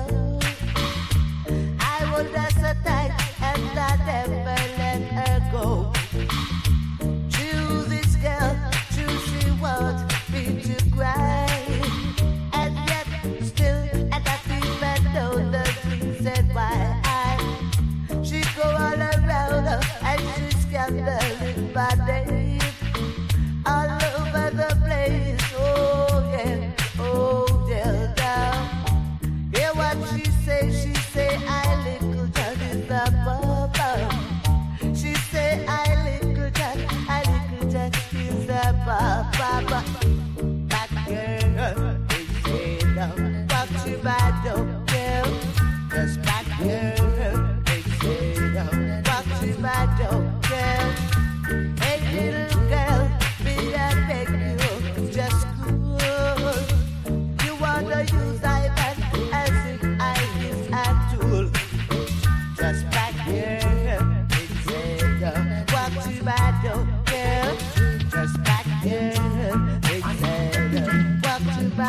I will dress her tight and not ever let her go. To this girl, to she wants me to cry. And yet, still, I got to even know the reason why I. She go all around her and she scandalous my name. All over the place, oh yeah, oh yeah, now. Hear what she say, she say, I little John is the papa. She say, I little John, I little John is the papa. Back girl, they say no, walk to my door, just back girl, they say no, walk to my door, hey little girl, me I beg you, just cool. You wanna use iPad as if I is a tool. Just back here, they say no, walk to my door, girl. Just back here, they say no, walk to my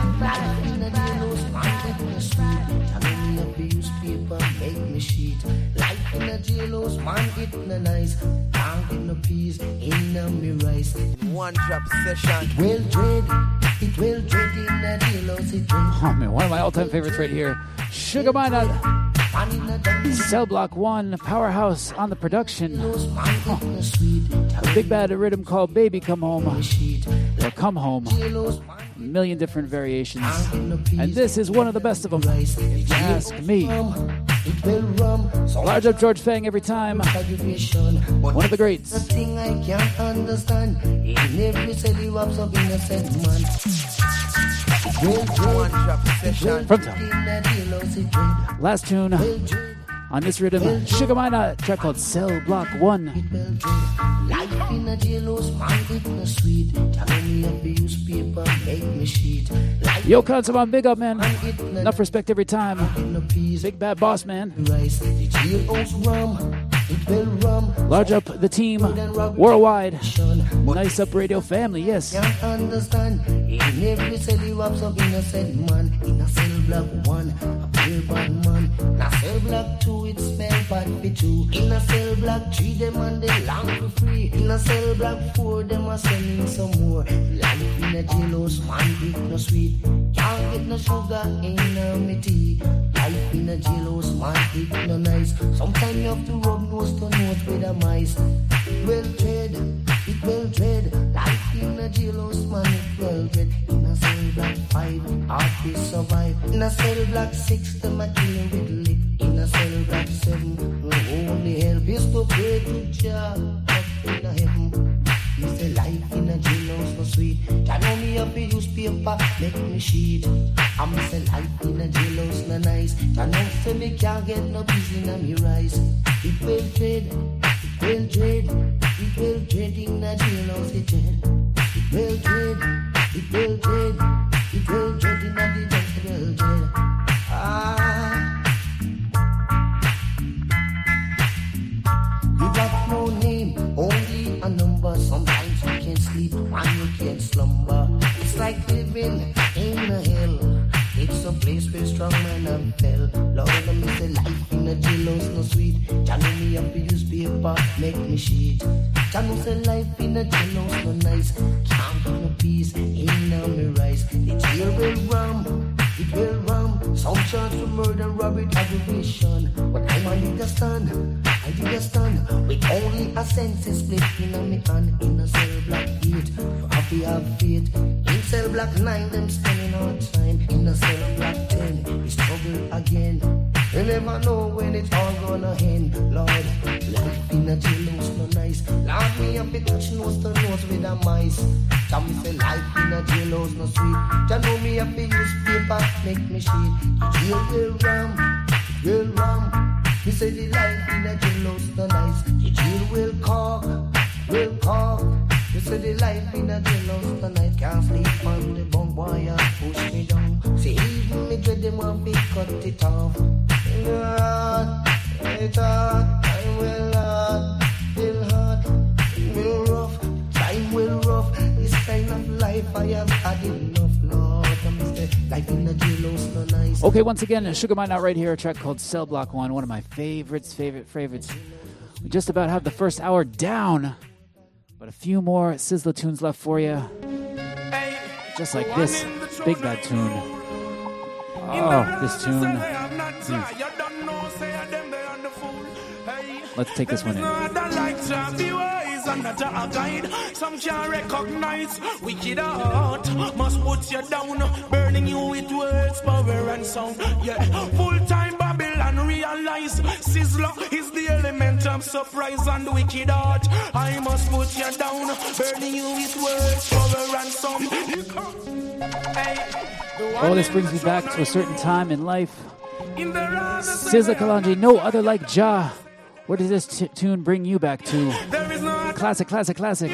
make me sheet. Life in a jailhouse, man, it no nice. Can't get no peace in a me rice. One drop session. It will dread, it will dread in a jailhouse, it dread. Oh man, one of my all-time favorites right here. Sugar Minott. Cell Block One, Powerhouse on the production. Oh. A big bad rhythm called Baby Come Home. Or Come Home. A million different variations. And this is one of the best of them. If you ask me. Large up George Fang every time. One of the greats. The thing I can't understand. In every city wraps up innocent man. One drop session. From top. Last tune on this rhythm, Sugar Minott, track called Cell Block One. Life in a jailhouse, man, it no sweet. Tell me up the newspaper, make me sheet. Yo, Consummon, big up, man. Enough respect every time. Big bad boss, man. Large up the team worldwide. Nice up radio family, yes. Can't understand. In every city wraps up innocent man. In a cell block one, a pure bad man. In a cell block two, it smell bad for two. In a cell block three, them and they long for free. In a cell block four, them are sending some more. Life in a jailhouse, man, it no sweet. Can't get no sugar in a me tea. Life in a jailhouse, man, it no nice. Sometimes you have to rub nose to nose with a mice. It will trade, it will trade. Life in a jailhouse, man, it will trade. In a cell block five, artists survive. In a cell block six, them are killing with lick. In a cell block seven, the only help is to pray to Jah up in a heaven. He say life in a jailhouse no sweet. Jah know me up a newspaper, make me sheet. I'm say life in a jailhouse no nice. Jah know say me can't get no peace in a me rice. It will trade, it will trade, it will trade in a jailhouse it trade. It will trade, it will trade, it will trade in a the jailhouse it will trade. Ah. You got no name, only a number heaven, in the hell. It's a place where strong men have fell. Lord, let me say life in a jail house no sweet. Channel me up to use paper, make me sheet. Channel say life in a jail house no nice. Can't get no peace in me rice. The jail will rum, it will rum. Some charge for murder, robbery, aggravation. But I'm a nigga stand, I did a stand. With only a sense split in me hand. In a cell block eight, for happy have faith. In cell block nine, them spending our time. In a cell block ten, we struggle again. You never know when it's all gonna end. Lord, life in a jail house no nice. Lord, me up it touch nose to nose with a mice. Tell me say life in a jail house no sweet. Just know me up it use paper, make me sheet. The jail will ram, will ram. Me say the life in a jail house no nice. The jail will cock, will cock. Me say the life in a jail house no nice. Can't sleep on the bunk boy and push me down. See even me dread them want me cut it off. Lord, it's hard, time will hard, still hard, it will rough, time will rough. This kind of life I have had enough, Lord. I'm say life in the jail house no nice. Okay, once again, Sugar Mine out right here, a track called Cell Block One, one of my favorites, favorite, favorites. We just about have the first hour down, but a few more Sizzler tunes left for you. Just like this big bad tune. Oh, this tune. Hmm. Let's take this one in. Some can't recognize wicked heart. Must put you down, burning you with words, power and sound. Yeah, full time Babylon realize Sizzler is the element of surprise and wicked heart. I must put you down, burning you with words, power and sound. Oh, this brings me back to a certain time in life. Sizzler Kalonji, no other like Jah. Where does this t- tune bring you back to? Classic, classic, classic.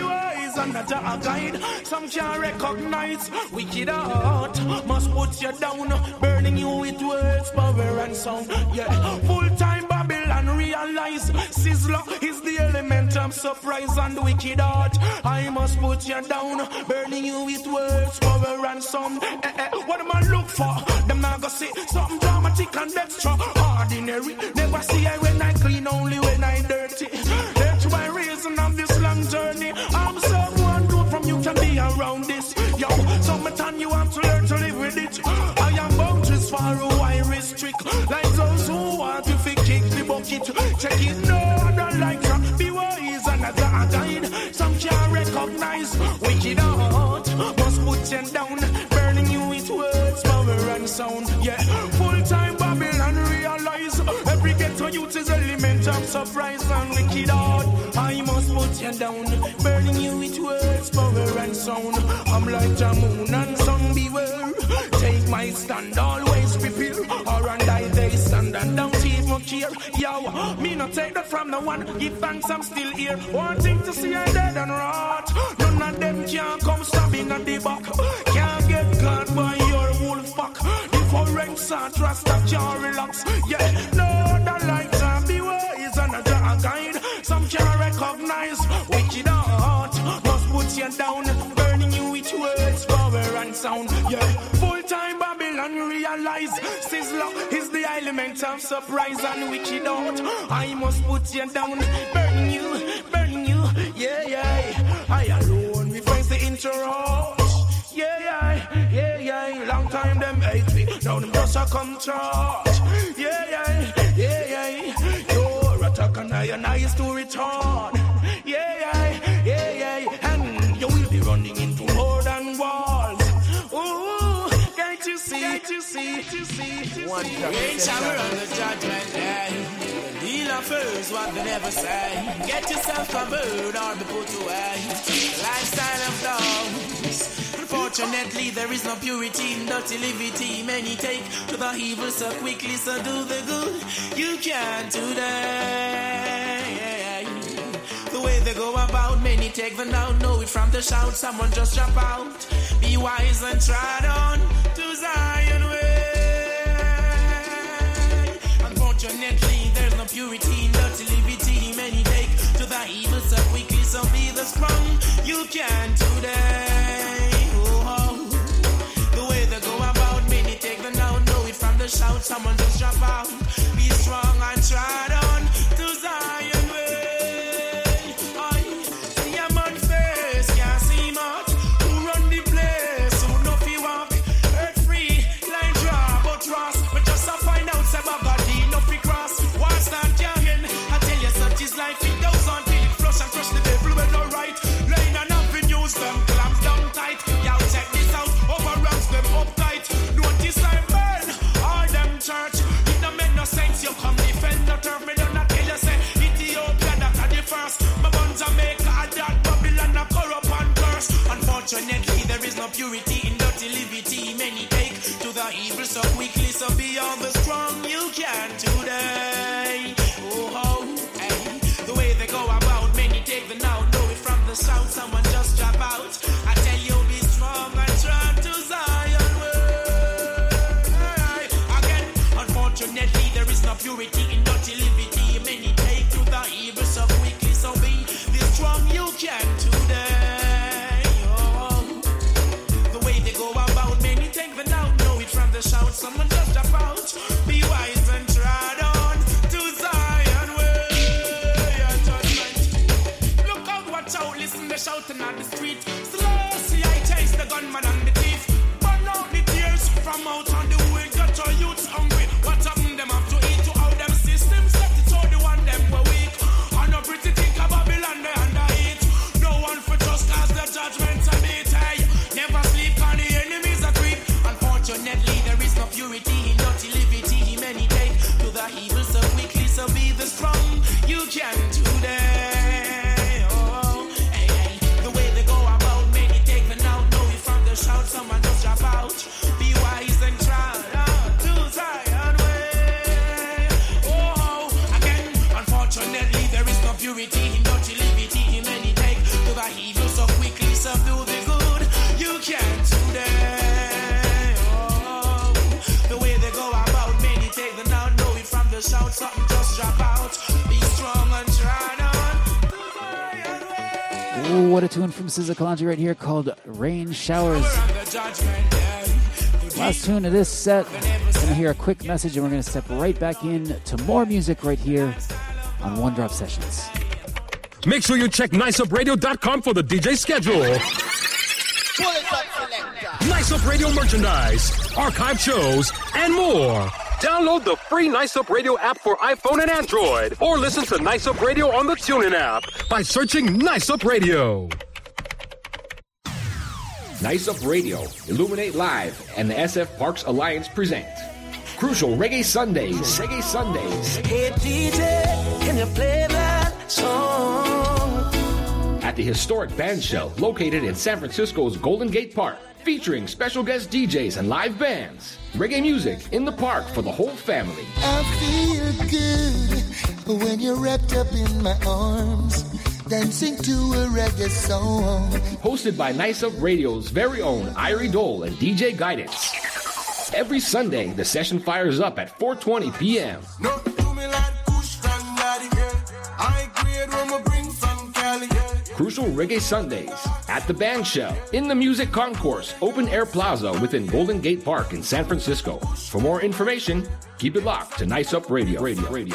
Some can't recognize wicked heart. Must put you down, burning you with words, power and sound. Yeah, full time Babylon realize Sizzler is the element of surprise and wicked heart. I must put you down, burning you with words, power and sound. Eh, eh, what am I look for? Them not gonna say something dramatic and extra ordinary. Never see I when I clean, only when I dirty. That's why reason of this long journey. I'm someone good from you can be around this. Yo, summertime you have to learn to live with it. I am boundaries for who I restrict. Like those who want to fi kick the bucket. Check it, no, I don't like to be wise and a guide. Some can't recognize wicked heart. Must put you down, burning you with words, power and sound. Yeah, full time Babylon realize every ghetto youth is element of surprise and wicked heart. I must put you down, burning you with words, power and sound. I'm like the moon and sun, beware. Take my stand, always prepare. Or and I they stand and don't even care. Yo, me not take that from no one. Give thanks, I'm still here. Wanting to see I dead and rot. None of them can come stabbing at the back. Can't get caught by your wolf pack. The forensic and Rasta can't relax. Yeah, no, that like to be wise and a guide. Some can't recognize wicked heart. Must put you down, burning you with words, power and sound. Yeah, full time Babylon realize Sizzler is the element of surprise and wicked heart. I must put you down, burning you, burning you. Yeah, yeah. I alone we face the interrupt. Yeah, yeah, yeah, yeah. Long time them hate me, now them just a come charge. Yeah, yeah, yeah, yeah. Your attack and I and I is to return. Yeah, yeah, yeah, yeah. And you will be running into more than walls. Ooh, can't you see, can't you see, can't you see? One ain't shower on the judgment day. Deal first what they never say. Get yourself covered or be put away. Lifestyle of dogs. Unfortunately, there is no purity in dirty liberty. Many take to the evil so quickly, so do the good. You can't do that. The way they go about, many take them down. Know it from the shout, someone just drop out. Be wise and trot on to Zion way. Unfortunately, there's no purity in dirty liberty. Many take to the evil so quickly, so be the strong. You can't do that. the shout, someone just drop out. Be strong and trod on to Zion way. I see a man face, can't see much. Who run the place, who know fi walk. Earth free, line draw, but Ross. But just to find out, say Bagadi, no fi cross. What's that youngin'? I tell you, such is life, it goes on till it flush and crush the devil when no right. Line and avenues, them clamps down tight. Y'all check this out, overruns them uptight. Notice I burn all them church. It don't make no sense, you come defend the turf. Me don't not tell you, say, Ethiopia, that are the first. My buns Jamaica, that Babylon, a corrupt and curse. Unfortunately, there is no purity in dirty liberty. Many take to the evil so quickly, so be all the strong you can today. Oh, oh, hey. The way they go about, many take the now, know it from the south, someone just drop out. I tell you, be strong and try to Zion way. Again, unfortunately, there is no purity in dirty liberty. Many take to the evil so quickly, so be the strong you can today. Oh, the way they go about, many take the now, know it from the shout, someone just drop out. Be wise and trod on to Zion way. Look out, watch out, listen, they're shouting on the street. Slow, see, I chase the gunman and the thief. Burn out the tears from out on the way. Got your youths hungry. What happened, them have to eat to all them systems. Set it all the one them were weak. And no pretty think of Babylon, they under it. No one for just cause the judgment a bit. Hey, never sleep on the enemies a creep. Unfortunately, there is no purity in dirty liberty. Many take to the evil so quickly, so be the strong you can today. Oh, hey, hey. The way they go about, many take the now, know it from the shout, someone just drop out. Be wise and try to Zion way. Oh, again, unfortunately, there is no purity in dirty liberty. Many take to the evil so quickly, so do the good you can today. Oh, the way they go about, many take the now, know it from the shout, something just drop out. Be strong and try on to Zion way. Ooh, what a tune from SZA Kalonji right here called Rain Showers. Last tune of this set. Gonna hear a quick message and we're gonna step right back in to more music right here on One Drop Sessions. Make sure you check nice up radio dot com for the D J schedule. Nice Up Radio merchandise, archive shows, and more. Download the free Nice Up Radio app for iPhone and Android, or listen to Nice Up Radio on the TuneIn app by searching Nice Up Radio. Nice Up Radio, Illuminate Live, and the S F Parks Alliance present Crucial Reggae Sundays. Reggae Sundays. Hey D J, can you play that song? At the historic band shell located in San Francisco's Golden Gate Park, featuring special guest D Js and live bands. Reggae music in the park for the whole family. I feel good when you're wrapped up in my arms, dancing to a reggae song. Hosted by Nice Up Radio's very own Irie Dole and D J Guidance. Every Sunday, the session fires up at four twenty p.m. No, do me like Kush and Daddy. I grade when I bring from Cali. Crucial Reggae Sundays at the Band Shell in the Music Concourse Open Air Plaza within Golden Gate Park in San Francisco. For more information, keep it locked to Nice Up Radio. Radio, radio.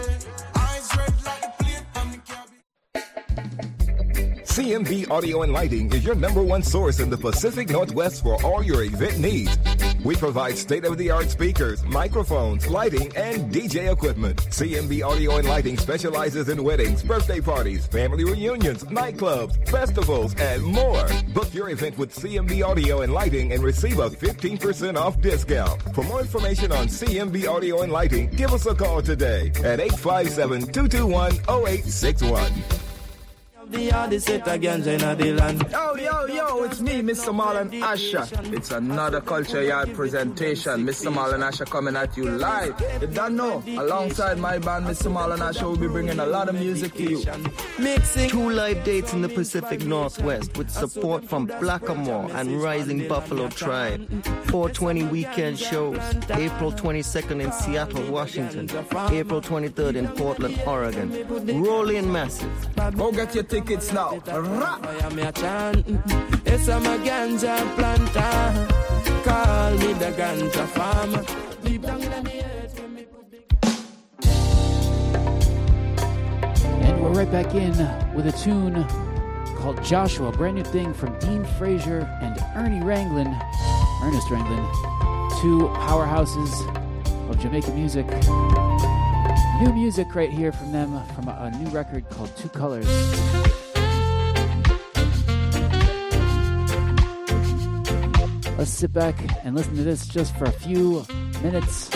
C M B Audio and Lighting is your number one source in the Pacific Northwest for all your event needs. We provide state-of-the-art speakers, microphones, lighting, and D J equipment. C M B Audio and Lighting specializes in weddings, birthday parties, family reunions, nightclubs, festivals, and more. Book your event with C M B Audio and Lighting and receive a fifteen percent off discount. For more information on C M B Audio and Lighting, give us a call today at eight five seven, two two one, zero eight six one. The Odyssey again, China the land. Yo, yo, yo, it's me, Mister Marlon Asher. It's another Culture Yard presentation. Mister Marlon Asher coming at you live. You don't know, alongside my band, Mister Marlon Asher will be bringing a lot of music to you. Mixing two live dates in the Pacific Northwest with support from Blackamore and Rising Buffalo Tribe. four twenty weekend shows. April twenty-second in Seattle, Washington. April twenty-third in Portland, Oregon. Rolling Massive. Go get your tickets now. Yes, I'm a ganja planter. Call me the ganja farmer. Deep down right back in with a tune called Joshua, a brand new thing from Dean Frazier and Ernie Ranglin, Ernest Ranglin, two powerhouses of Jamaican music. New music right here from them, from a, a new record called Two Colors. Let's sit back and listen to this just for a few minutes.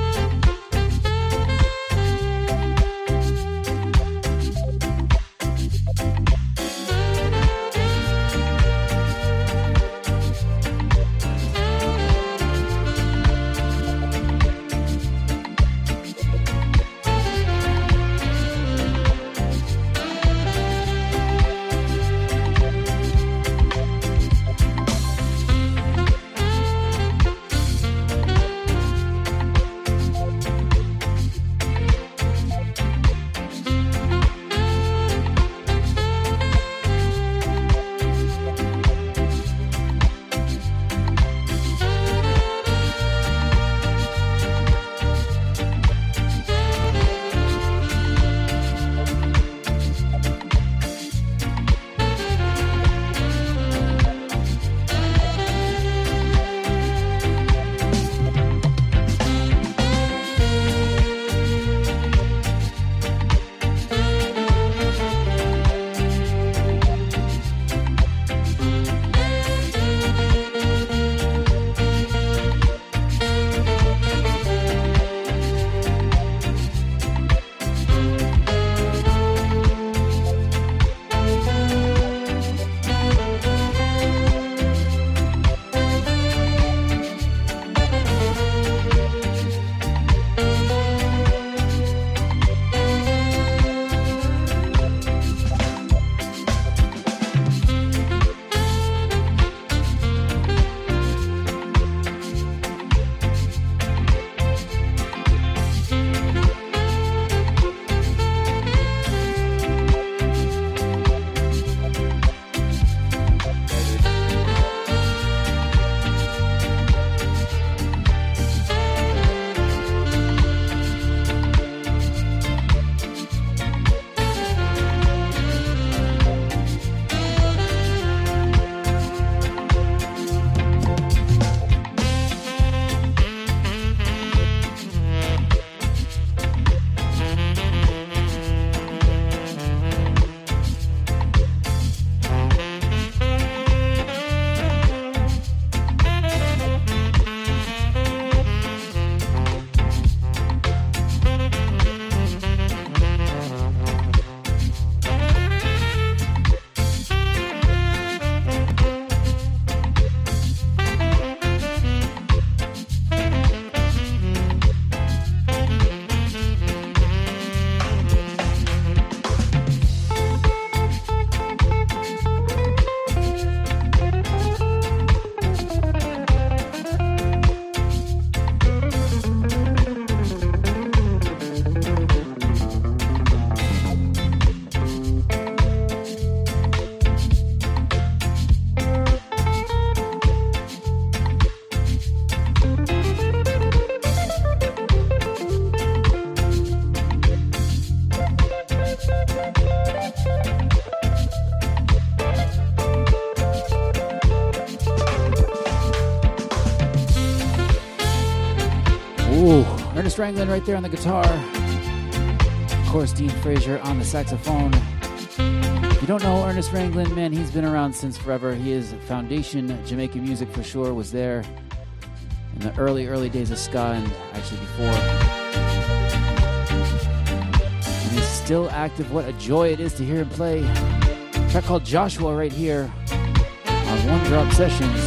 Ooh, Ernest Ranglin right there on the guitar. Of course, Dean Frazier on the saxophone. If you don't know Ernest Ranglin, man, he's been around since forever. He is foundation Jamaican music for sure, was there in the early, early days of ska and actually before. And he's still active. What a joy it is to hear him play. A track called Joshua right here on One Drop Sessions.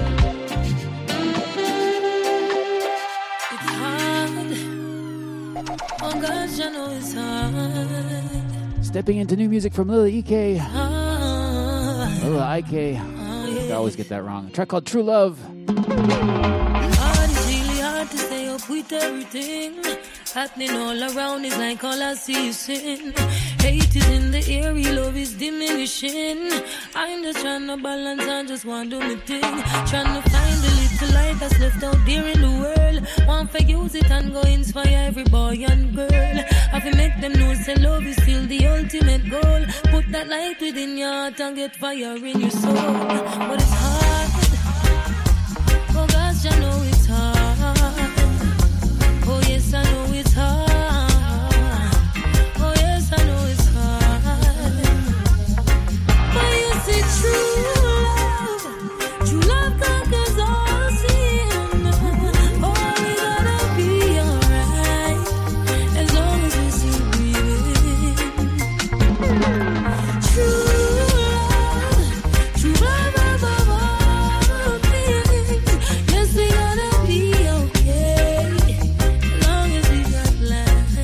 Stepping into new music from Lila Ike. Lila Ike. I always get that wrong. A track called True Love. Hard, it's really hard to stay up with everything happening all around. Is like all I see is sin. Hate is in the air, love is diminishing. I'm just trying to balance and just want to do my thing. Trying to find the little light that's left out there in the world. Want fi use it and go inspire every boy and girl. I fi make them know say love is still the ultimate goal. Put that light within your heart and get fire in your soul. But it's hard. Oh gosh, I know it's hard. Oh yes, I know it's hard. Oh yes, I know it's hard. But you see, true love, true love conquers all sin. Oh, we gotta be alright as long as we still breathing. True love, true love above all things. Yes, we gotta be okay as long as we got life.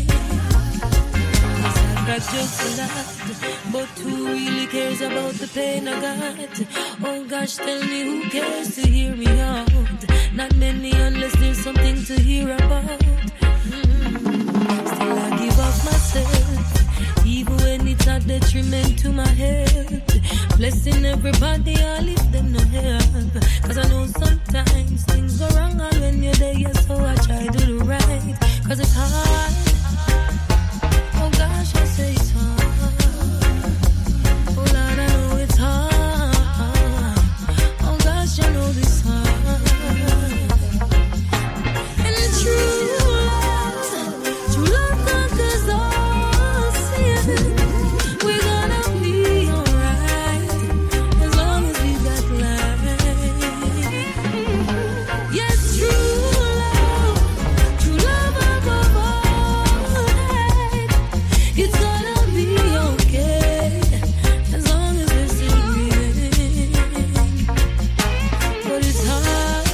I've got jokes a lot, but who really cares about the pain I got? Oh gosh, tell me who cares to hear me out? Not many unless there's something to hear about. Mm. Still I give up myself, even when it's a detriment to my health. Blessing everybody, I leave them no help. Cause I know sometimes things go wrong, and when you're there, yeah, so I try to do right. Cause it's hard. Oh gosh, I say it's hard. Oh Lord, I know it's hard. Oh gosh, I know this hard. And the true love, true love conquers all sin. We're gonna be alright as long as we got life. Yes, true love, true love above all. It's gonna be okay as long as we're still breathing. But it's hard.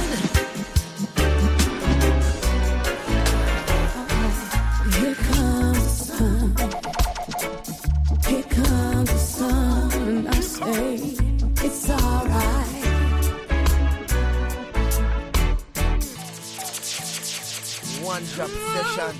Here comes the sun. Here comes the sun, and I say it's alright. One drop session.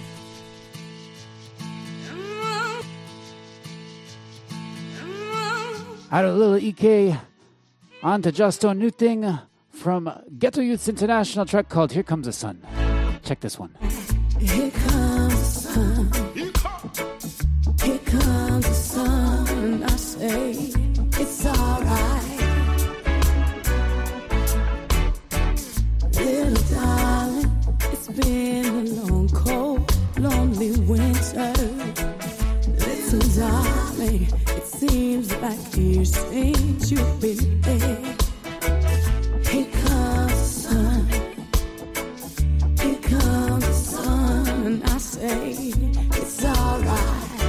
Out of Lil E K, on to Justo, new thing from Ghetto Youths International, track called Here Comes the Sun. Check this one. Here comes the sun. Here comes the sun, and I say it's alright. Little darling, it's been a long, cold, lonely winter. Little darling, it seems like years since you've been there. Here comes the sun. Here comes the sun, and I say it's alright.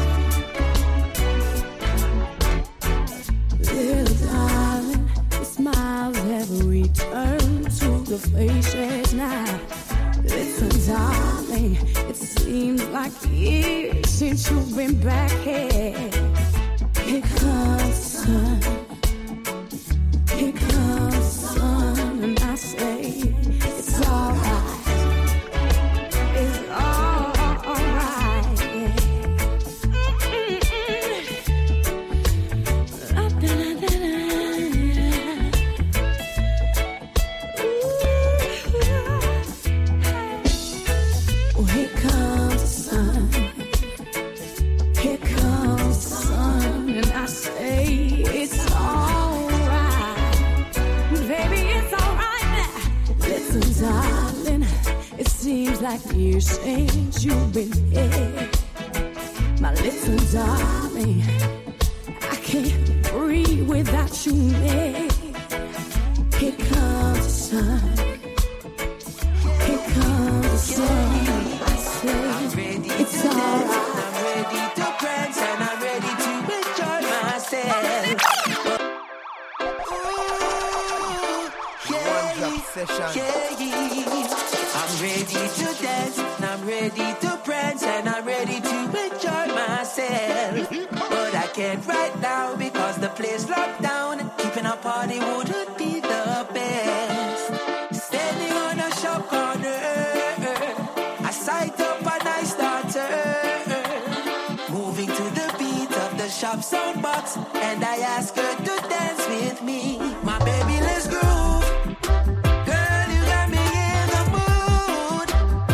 Little darling, the smiles have returned to the faces now. Little darling, it seems like years since you've been back here. Here comes the sun. Here comes the sun, and I say it's alright. It's all alright. Oh, here comes the sun. Here comes the sun, and I say it's alright. Baby, it's alright. Listen, darling, it seems like years since you've been here. My little darling, I can't breathe without you near. Here comes the sun. Here comes the sun. I say it's alright. I'm ready to prance and I'm ready to enjoy myself. One drop session. I'm ready to dance and I'm ready to prance and I'm ready to enjoy myself. But I can't right now because the place locked down. Keeping a party wouldn't be the best. Standing on a shop corner, I sight up a nice daughter. Moving to the beat of the shop soundbox, and I ask her to dance with me. My baby, let's groove. Girl, you got me in the mood.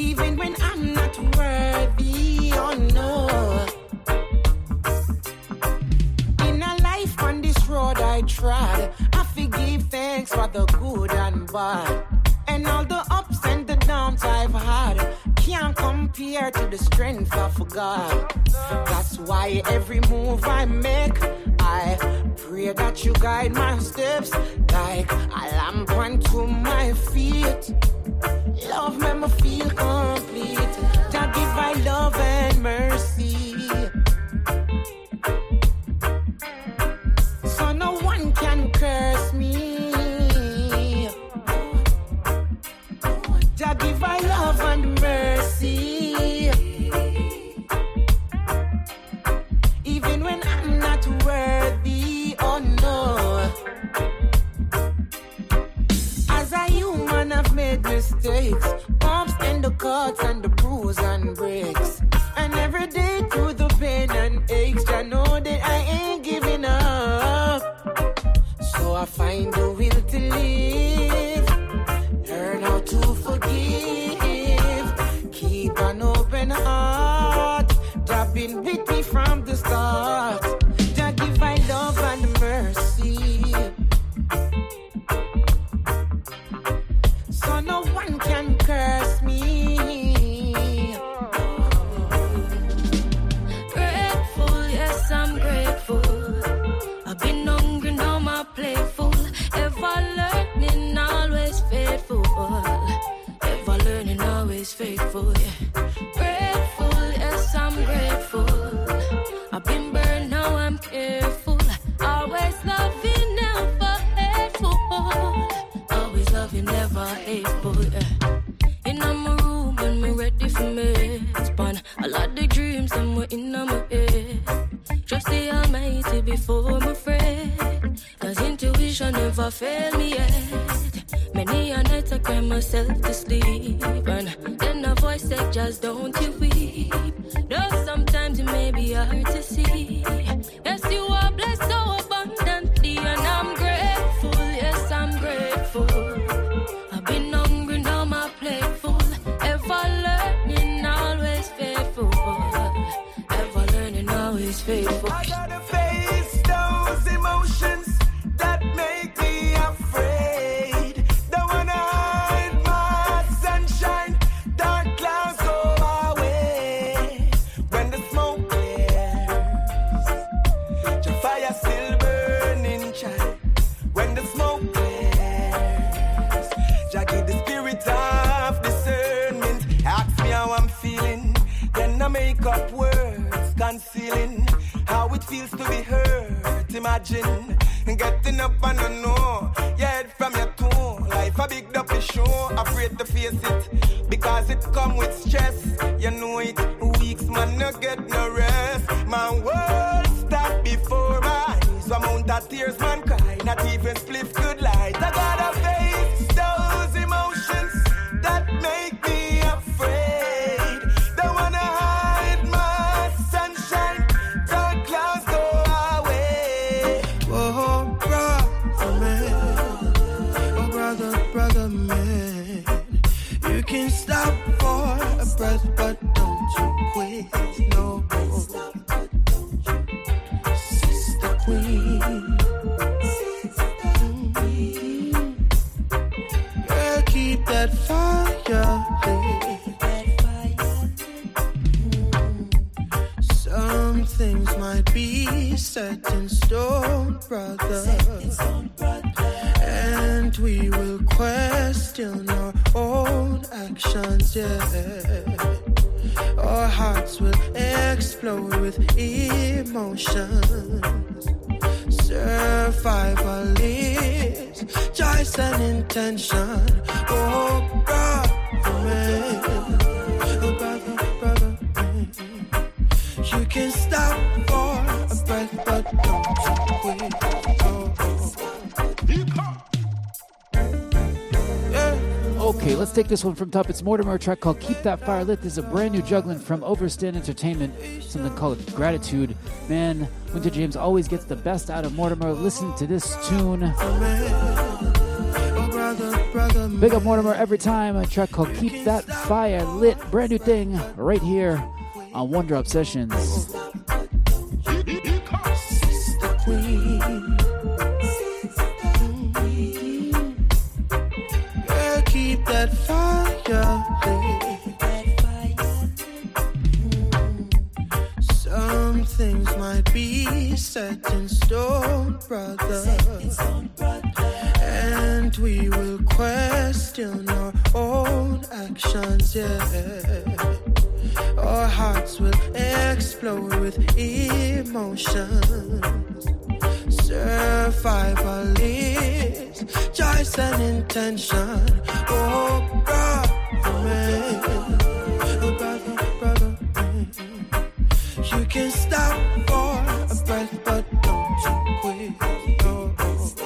even when I'm not worthy, oh no. In a life on this road I trod, I forgive thanks for the good and bad. And all the ups and the downs I've had can't compare to the strength of God. That's why every move I make, I pray that you guide my steps like a lamp unto my feet. Love make me feel complete. That give I love and mercy, so no one can curse me. That give I love and mercy, even when I'm not worthy, oh no. As a human I've made mistakes, bumps and the cuts and the bruise and breaks. And every day through the pain and aches, I know that I ain't giving up. So I find the will to live, learn how to forgive, keep an open heart. That been with me from the start. That give I love and mercy, so no one can curse me. Grateful, yes, I'm grateful. I've been hungry, now my plate full. Ever learning, always faithful. Ever learning, always faithful. Yeah. Grateful, yes, I'm grateful. I've been burned, now I'm careful. Always loving, never hateful. Always loving, never hateful. Yeah. In my room when me ready for me. Span a lot of dreams and we're in my head. Trust the Almighty before my friend, cause intuition never failed me yet. Many a night I cry myself to sleep, and then a voice said, just don't you weep. Though sometimes it may be hard to see. Yes, you are blessed so abundantly, and I'm grateful, yes, I'm grateful. I've been hungry, now my plate full. Ever learning, always faithful. Ever learning, always faithful. I gotta face those emotions that make me afraid. Don't wanna hide my sunshine, dark clouds go away. When the smoke clears, your fire still burning, child. When the smoke clears, Jah give the spirit of discernment. Ask me how I'm feeling, then I make up words, concealing how it feels to be hurt. Imagine getting up and I know your head from your toe. Life a big up show, afraid to face it because it come with stress. You know it, weeks man no get no rest. My world stop before my eyes. Amount of tears man cry, not even spliff good light. I gotta face those emotions that make me afraid. Don't wanna hide my sunshine, dark clouds go away. Oh, brother man, oh brother, brother man, you can stop for a breath, but don't you quit, no. Sister Queen, girl, keep that fire lit. Some things might be set in stone, brother, and we will question our own actions, yeah. Our hearts will explode with emotions. Survival is choice and intention. Oh, brother, man, oh, brother, brother, man. You can stop for a breath, but don't you quit. Oh, oh. Okay, let's take this one from top. It's Mortimer, a track called Keep That Fire Lit. This is a brand new juggling from Overstand Entertainment, something called Gratitude. Man, Winter James always gets the best out of Mortimer. Listen to this tune. Oh, brother, brother. Big up Mortimer every time. A track called Keep That Fire Lit. Brand new thing right here on One Drop Sessions. Sister Queen. Girl, keep that fire lit. Some things might be set in stone, brother. And we will question our own actions, yeah. Our hearts will explode with emotions. Survival is choice and intention. Oh, brother, man. Oh, brother, brother, man. You can stop for a breath, but don't you quit. Oh,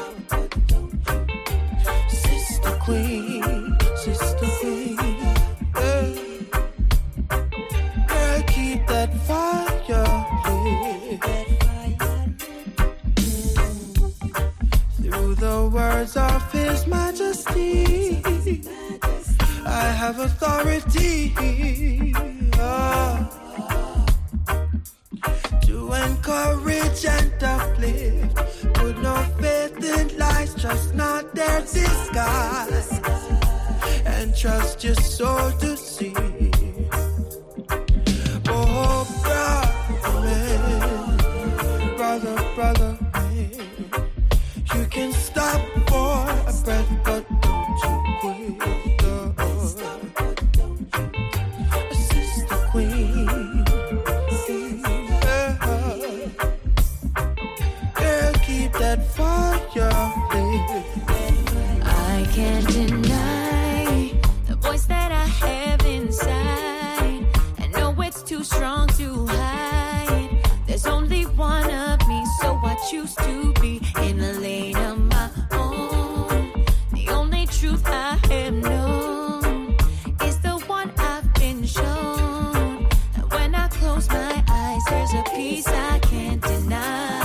Sister Queen, Sister Queen. Yeah. Girl, keep that fire lit. Through the words of His Majesty, I have authority. Oh. To encourage and uplift, put no faith in lies, trust not their disguise, and trust your soul to see. Oh, brother, man, brother, brother, man, you can stop for a breath, but don't you quit. Oh, Sister Queen. That fire lit. I can't deny the voice that I have inside. I know it's too strong to hide. There's only one of me, so I choose to be in a lane of my own. The only truth I have known is the one I've been shown. And when I close my eyes, there's a peace I can't deny.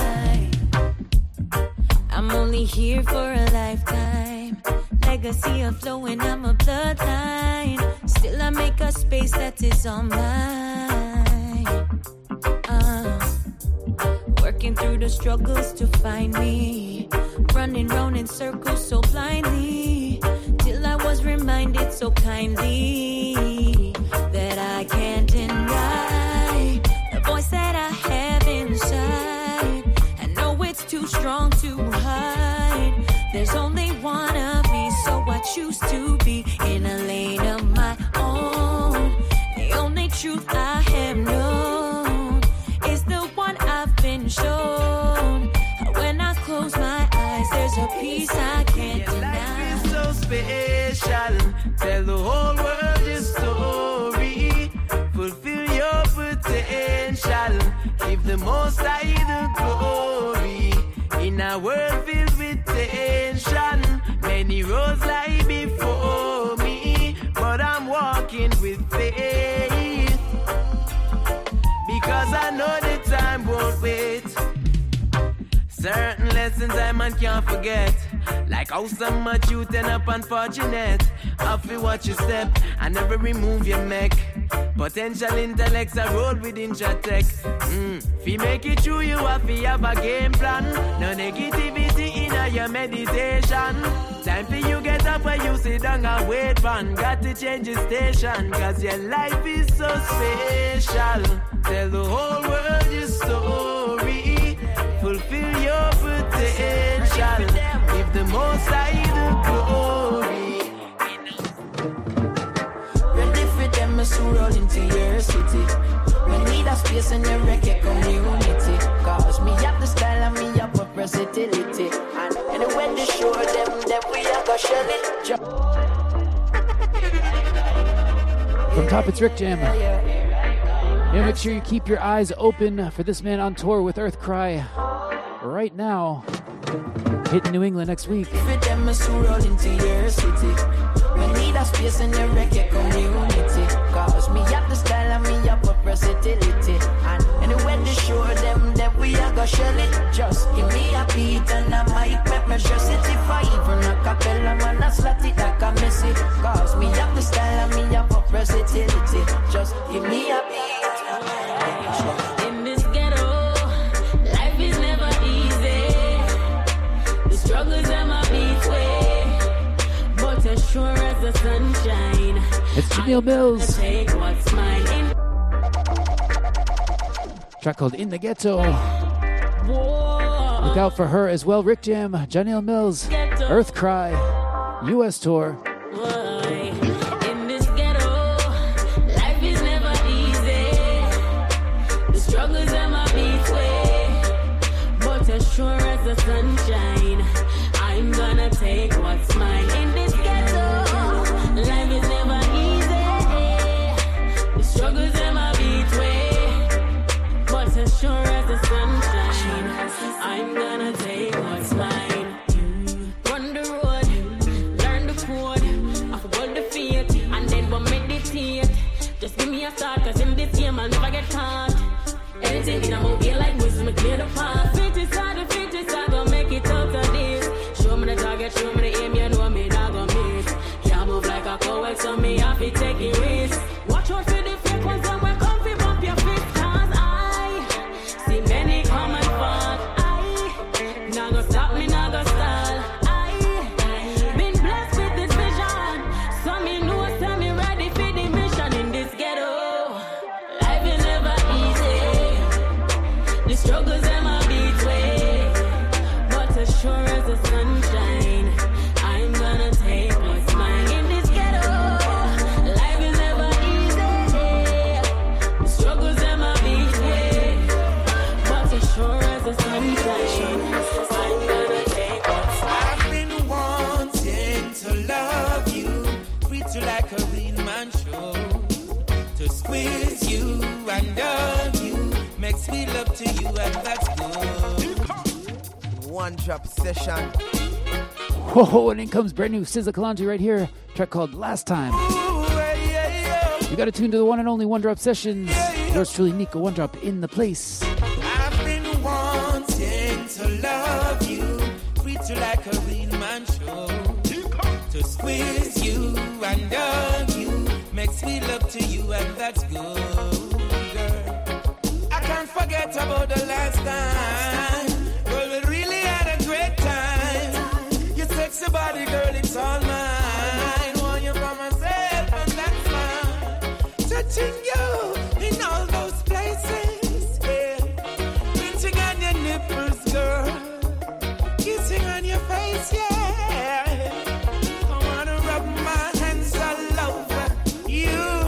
I'm only here for a lifetime. Legacy of flowing, I'm a bloodline. Still I make a space that is all mine. uh, Working through the struggles to find me. Running round in circles so blindly, till I was reminded so kindly that I can't deny the voice that I have inside. I know it's too strong to hide. There's only one of me, so I choose to be in a lane of my own. The only truth I have known is the one I've been shown. When I close my eyes, there's a peace I can't deny. Life is so special. Tell the whole world your story. Fulfill your potential. Give the Most High the glory. In a world filled with tension, many roads lie before me, but I'm walking with faith, because I know the time won't wait. Certain lessons I man can't forget, like how some much youth end up unfortunate. Have to watch your step and never remove your neck. Potential intellects are rolled with Intratech. Mm. If you make it true, you have to have a game plan. No negativity in your meditation. Time for you get up where you sit down and wait man. Got to change your station, cause your life is so special. Tell the whole world your story. Fulfill your potential. Give the Most High the glory. Ready for them to roll into your city. We need a space in the reggae community. Cause me have the style and me have a versatility. And anyway they show them that we are gonna shell it. From Top It's Rick Jam. Yeah, make sure you keep your eyes open for this man on tour with Earthcry right now. Hitting New England next week. For them to roll into your city. We need a space in the reggae community. Cause me have the style and me have a versatility. And anyway they show them that we are gonna shell it. Just give me a beat and a mic, make me just it. If I even a cappella man, I slot it like Janelle Mills. Take what's mine in Track called In the Ghetto. war. Look out for her as well. Rick Jam, Janelle Mills, Earth Cry, U S tour. In this ghetto, life is never easy. The struggles are my beats way. But as sure as the sunshine, I'm gonna take what's mine. In this ghetto, life is never easy. The struggles are my beats way. But as sure as the sunshine, I'm gonna take what's mine. Run the road, learn the code, I forgot the faith, and then we'll meditate. Just give me a start, cause in this game I'll never get caught. Anything in a movie like this, me clear the path. Fittest are the fittest, I gon' make it out of this. Show me the target, show me the aim, you know me not gon' miss. Can't move like a coward, so me have to take a risk. Watch out for the fake ones, and we're comfy, bump your fist, cause I see many come and fall. I not gonna stop me, not gonna stall. I been blessed with this vision, so me know, so me ready for the mission in this ghetto. Life is never easy. The struggles are my beats way. But as sure as the sunshine, I'm gonna take what's mine in this ghetto. Life is never easy. The struggles are my beats way. But as sure as the sunshine, I'm gonna take what's mine. I've been wanting to love you, treat you like a real man show, to squeeze you and love you, make sweet love to you, and that's good. One drop session. Whoa, and in comes brand new S Z A Kalonji right here. Track called Last Time. You got to tune to the one and only One Drop Sessions. Yours truly, Nico One Drop in the place. I've been wanting to love you, treat you like a real man show, to squeeze you and love you, make sweet love to you, and that's good, girl. I can't forget about the last time, girl, we really had a great time. Your sexy body, girl, it's all mine. Want you for myself, and that's mine. Touching you in all those places, yeah. Pinching on your nipples, girl. Kissing on your face, yeah. I wanna rub my hands all over you,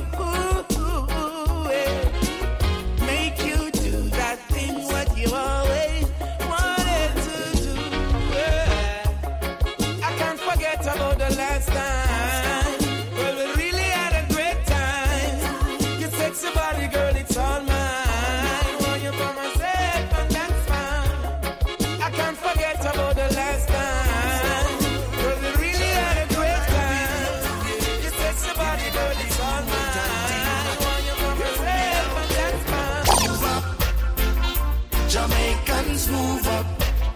yeah. Make you do that thing what you always wanted to do, yeah. I can't forget about the last time. Well, we really had a great time. Your sexy body, girl, it's all mine. Want you for myself, and that's fine. I can't forget about the last time. Girl, we really had a great time. Your sexy body, girl, it's all mine. Want you for myself, and that's fine. Move up. Jamaicans move up.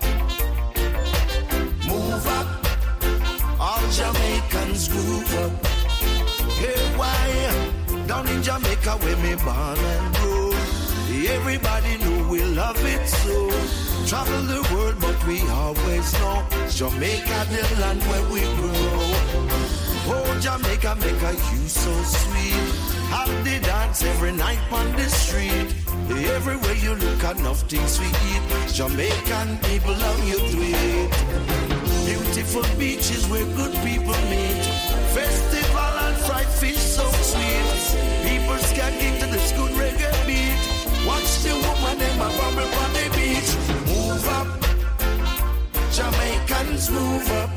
Move up. All Jamaicans move up. Hey, why? Down in Jamaica where me born and grow, everybody know we love it so. Travel the world but we always know Jamaica the land where we grow. Oh, Jamaica make a you so sweet. Have the dance every night on the street. Everywhere you look, enough things we eat. Jamaican people love you to it. Beautiful beaches where good people meet. Festival and fried fish so sweet. People skanking to this good reggae beat. Watch the woman them a bubble on the beach. Move up. Jamaicans move up.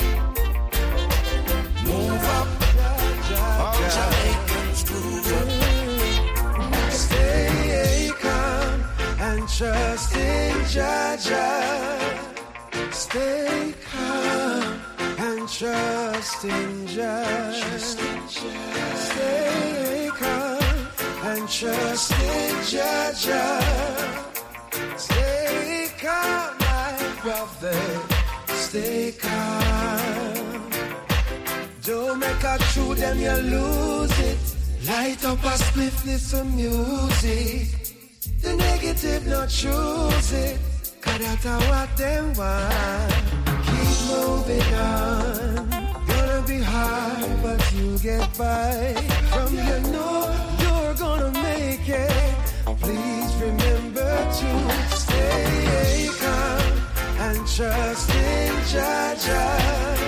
Move up. All Jamaicans move up. Stay calm and trust in Jaja. Stay calm and trust in Jaja. Stay calm and trust in Jaja. Stay calm, my brother. Stay calm. Don't make a true, then you lose it. Light up a spliff, listen music. The negative, not choose it. Cause that's what them want. Keep moving on. Gonna be be hard, but you get by. From you know you're gonna make it. Please remember to stay calm and trust in Jah-Jah.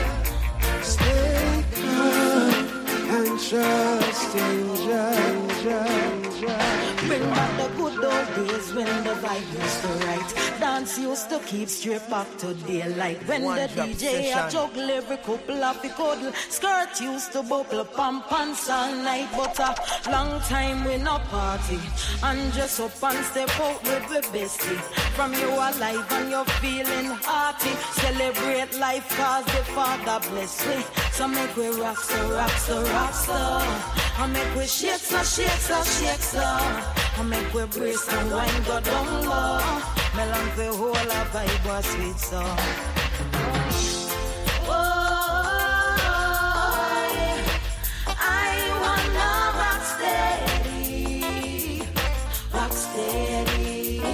Stay calm and trust in Jah-Jah. Bring back the good old days when the vibe used to right. Dance used to keep straight back to daylight. When One the drop D J session. a juggle every couple of the cuddle. Skirt used to bubble, pump pants all night. But a long time we no party. And just up and step out with the bestie. From you alive and you're feeling hearty. Celebrate life cause the Father bless me. So make we rock so, rock so, rock so. I make we shake so, shake so, shake so. I make we brace and wine go down low. Melan the whole of vibe was sweet so. Oh, I wanna rock steady, rock steady.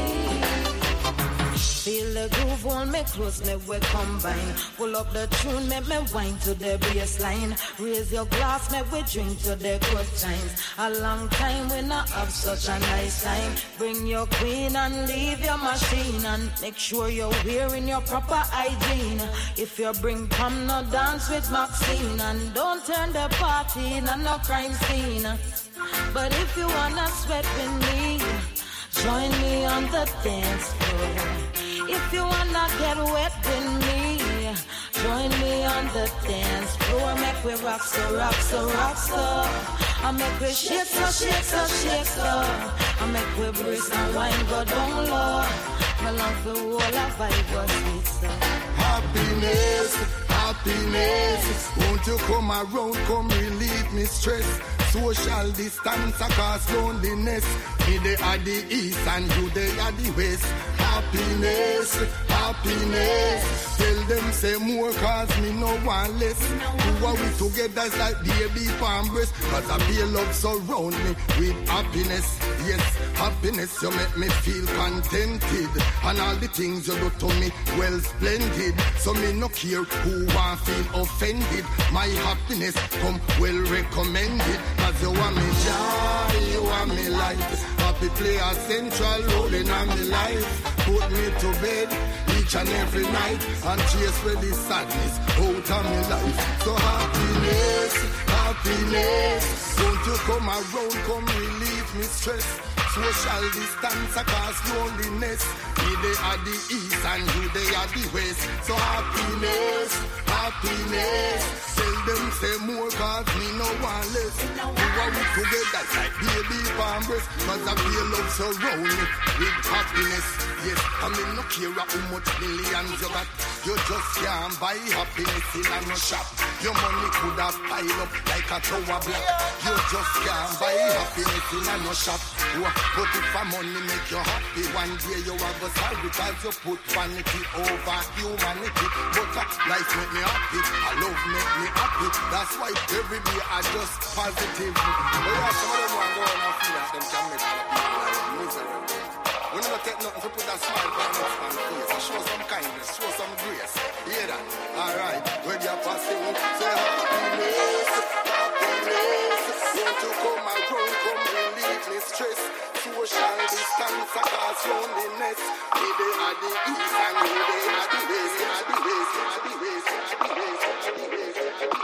Feel the groove, hold me close, me we combine. Pull up the tune, make me wine to the baseline. Raise your glass, make we drink to the good times. A long time we not have such a nice time. Bring your queen and leave your machine. And make sure you're wearing your proper hygiene. If you bring come, no dance with Maxine. And don't turn the party into no crime scene. But if you wanna sweat with me, join me on the dance floor. If you wanna get wet with me, join me on the dance floor. Make we rock so, rock so, rock so. I make we shake so, shake so, shake so. I make we brace and wine go down low. My love the whole of vibe was sweet so. Happiness, happiness. Won't you come around, come relieve me stress. Social distance cause loneliness. Me they are the east and you they are the west. Happiness, happiness. Tell them say more cause me no one less. Who are we together is like baby palm breast. Cause I feel love surround me with happiness. Yes, happiness you make me feel contented. And all the things you do to me, well splendid. So me no care who want feel offended. My happiness come well recommended. Cause you want me joy, you want me life. Happy player central rolling on me life. Put me to bed each and every night and chase away the sadness out of me life. So happiness, happiness. Don't you come around, come relieve me stress. Social distance cause loneliness. Me they are the east and you they are the west. So happiness, happiness. Tell them say more cause me no one less. Who are we together like baby palm breast. Cause I feel love surround me with happiness. Yes, I mean no care how much millions you got. You just can't buy happiness in a no shop. Your money could have piled up like a tower block. You just can't buy happiness in a no shop. But if a money make you happy, one day you are go sorry cause you put vanity over humanity. But uh, life make me happy, I love make me happy. That's why every day I just positive. But yeah, some of them want to go on and feel like them can make people like miserable. We never take nothing to put a smile on us and face. Show some kindness, show some grace. Hear that? Alright, when you're passing, say happiness, happiness. Want to come around, come relieve me stress. Social distance cause loneliness. Me they are the east and me they are the west. Are the west, are the west, are the west, are the west,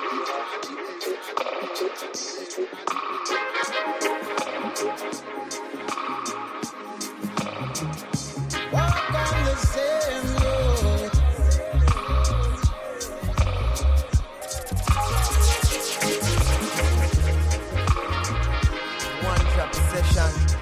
Walk on the same road. One drop session.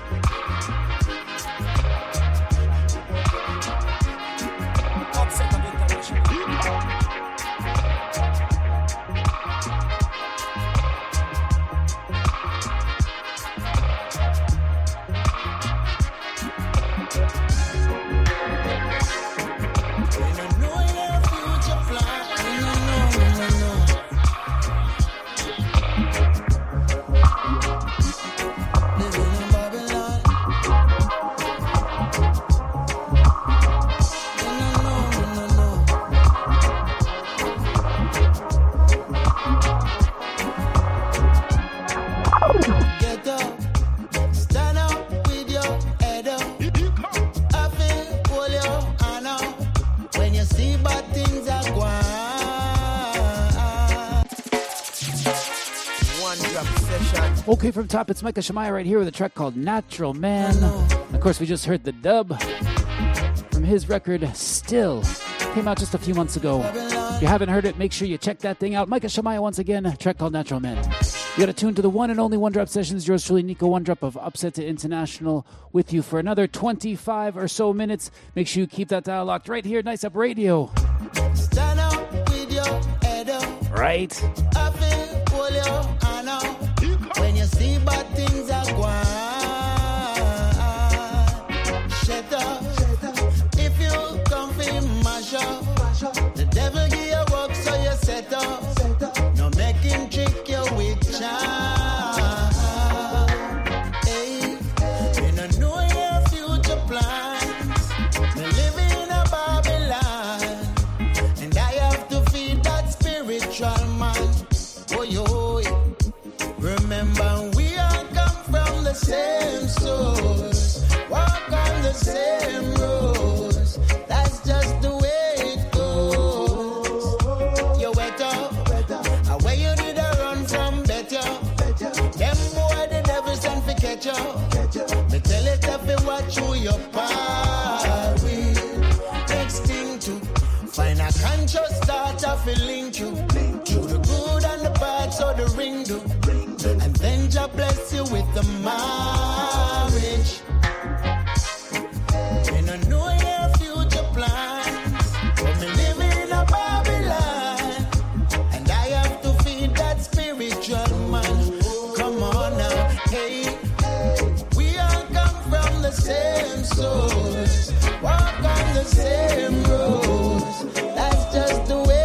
Okay, from top, it's Micah Shemaiah right here with a track called Natural Man. Of course, we just heard the dub from his record, Still. Came out just a few months ago. If you haven't heard it, make sure you check that thing out. Micah Shemaiah once again, a track called Natural Man. You got to tune to the one and only One Drop Sessions. Yours truly, Nico One Drop of Upset to International, with you for another twenty-five or so minutes. Make sure you keep that dial locked right here at Nice Up Radio. Stand up with your head up. Right. I feel pull your hand up. When you see bad things are going, shut up. If you come for mash up, the devil give you work so you set up. No making trick you with charm. Hey, you don't know your future plans. We live in a Babylon, and I have to feed that spiritual man. Oh, yo. Remember, we all come from the same source, walk on the same roads. That's just the way it goes. You wet up, away you did a run from better. Them boy the devil send for catch up. Me tell it up and watch who your power with. Next thing to find a conscious start of a link you through the good and the bad, so the ring do. And then Jah bless you with the marriage. You don't know your future plans, but me live in a Babylon, and I have to feed that spiritual man. Come on now, hey, we all come from the same source, walk on the same roads. That's just the way.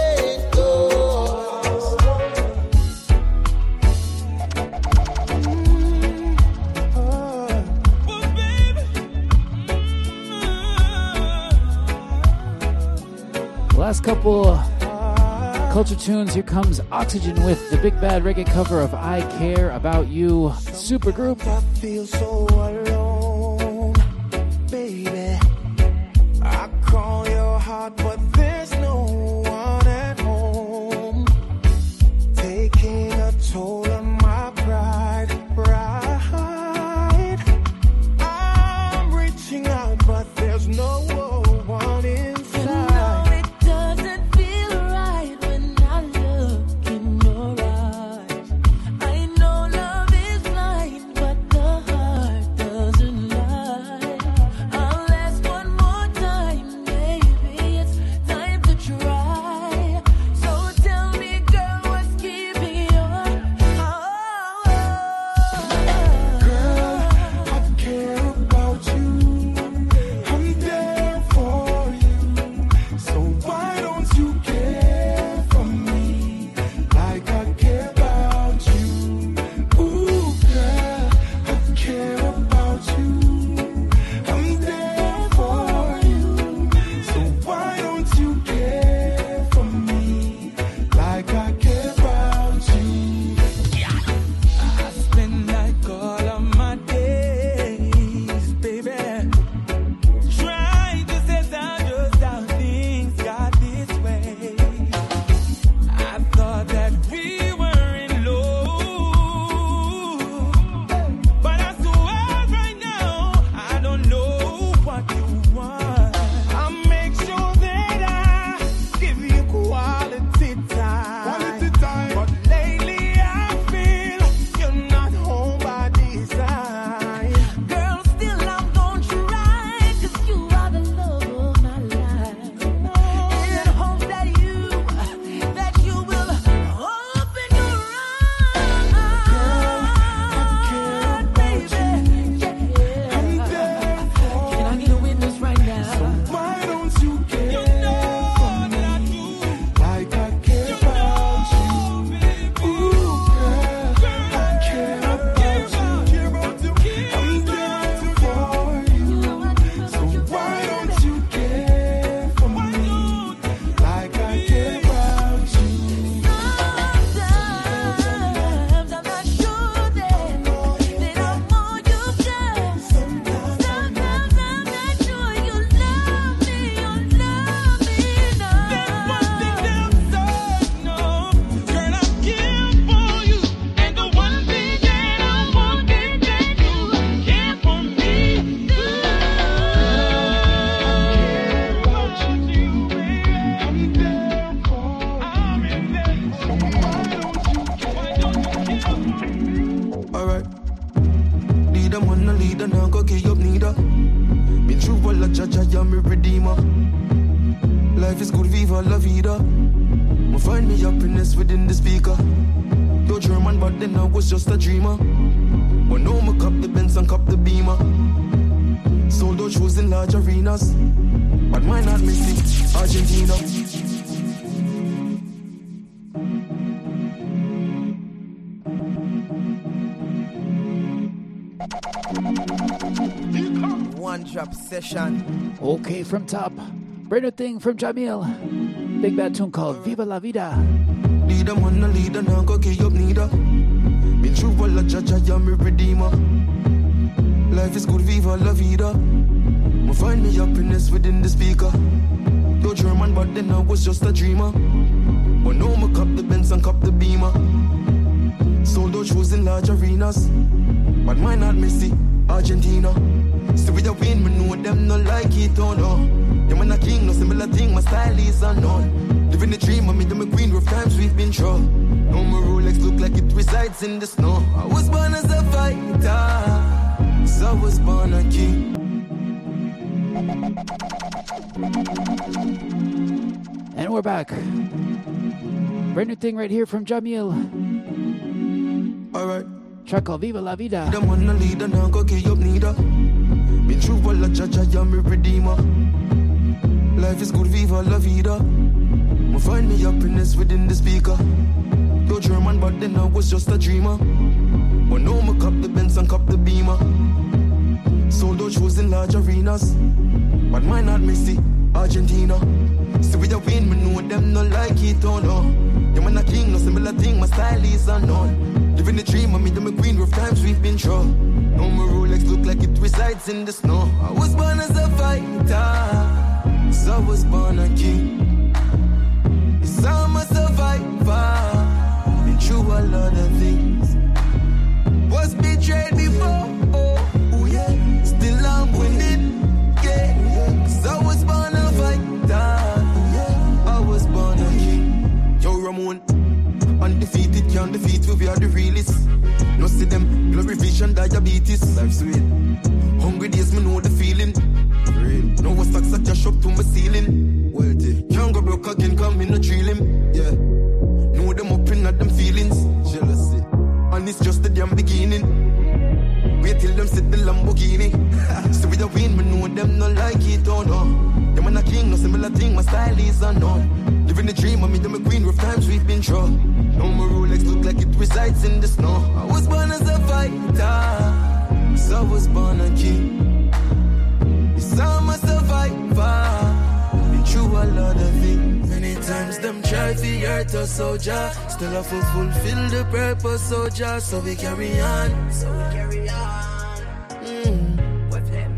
Last couple culture tunes. Here comes Oxygen with the big bad reggae cover of I Care About You. Supergroup. I feel so alone, baby. I call your heart, but there's no one at home. Taking a toll on my pride, pride. I'm reaching out, but there's no one inside. I know love is blind, but the heart does. Leader man, a leader, now go give up neither. Been through all the judge, I am a redeemer. Life is good, viva la vida. I find me happiness within the speaker. Though German, but then I was just a dreamer. But now I cop the Benz and cop the Beamer. Sold out shows in large arenas. But mine not Messi, Argentina. One drop session. Okay, from top. Brand new thing from Jamil. Big bad tune called Viva La Vida. Leader man, a leader, now go give up neither. Been through all the judge, I am a redeemer. Life is good, viva la vida. I find me happiness within the speaker. Though German, but then I was just a dreamer. But now I cop the Benz and cop the Beamer. Sold out shows in large arenas. But mine not Messi, Argentina. Still with the win, me know them not like it, oh no. Them and a king, no similar thing, my style is unknown. Living the dream, I made them a queen, rough times we've been through. No more Rolex look like it resides in the snow. I was born as a fighter, so I was born a king. And we're back. Brand new thing right here from Jamil. Alright. Track called Viva La Vida. Them on the leader, now go give up neither. Been through all the judge, I am a redeemer. Life is good, viva la vida. I find me happiness within the speaker. Though German, but then I was just a dreamer. But now I cop the Benz and cop the Beamer. Sold out shows in large arenas. But mine not Messi, Argentina. Still with the win, me know them not like it, oh no. Them and a king, no similar thing, my style is unknown. Living the dream, I made them a queen, rough times we've been through. No more Rolex look like it resides in the snow. I was born as a fighter, so I was born a king. Yes, I'm a survivor, been through a lot of things. Was betrayed before, oh, oh yeah. Still I'm winning, yeah. Cause I was born a fighter, yeah. I was born a king. Yo, Ramon, undefeated, can't defeat, we are the realest. No see them, glory vision, diabetes. Life sweet. Hungry days, me know the feeling. Real. No one stocks a cash up to my ceiling. Wealthy. Can't go broke again, come in a drill him. Yeah. Know them up in at them feelings. Jealousy. And it's just the damn beginning. Wait till them sit the Lamborghini. So with the win, me know them not like it, oh no. Them and a king, no similar thing, my style is unknown. Living the dream, I made them a queen, rough times we've been through. No more Rolex look like it resides in the snow. I was born as a fighter, so I was born a king. Yes, I'm a survivor, been through a lot of things. Many times them try to hurt us, soldier. Still have to fulfill the purpose, soldier. So we carry on, so we carry on. Mm. With him.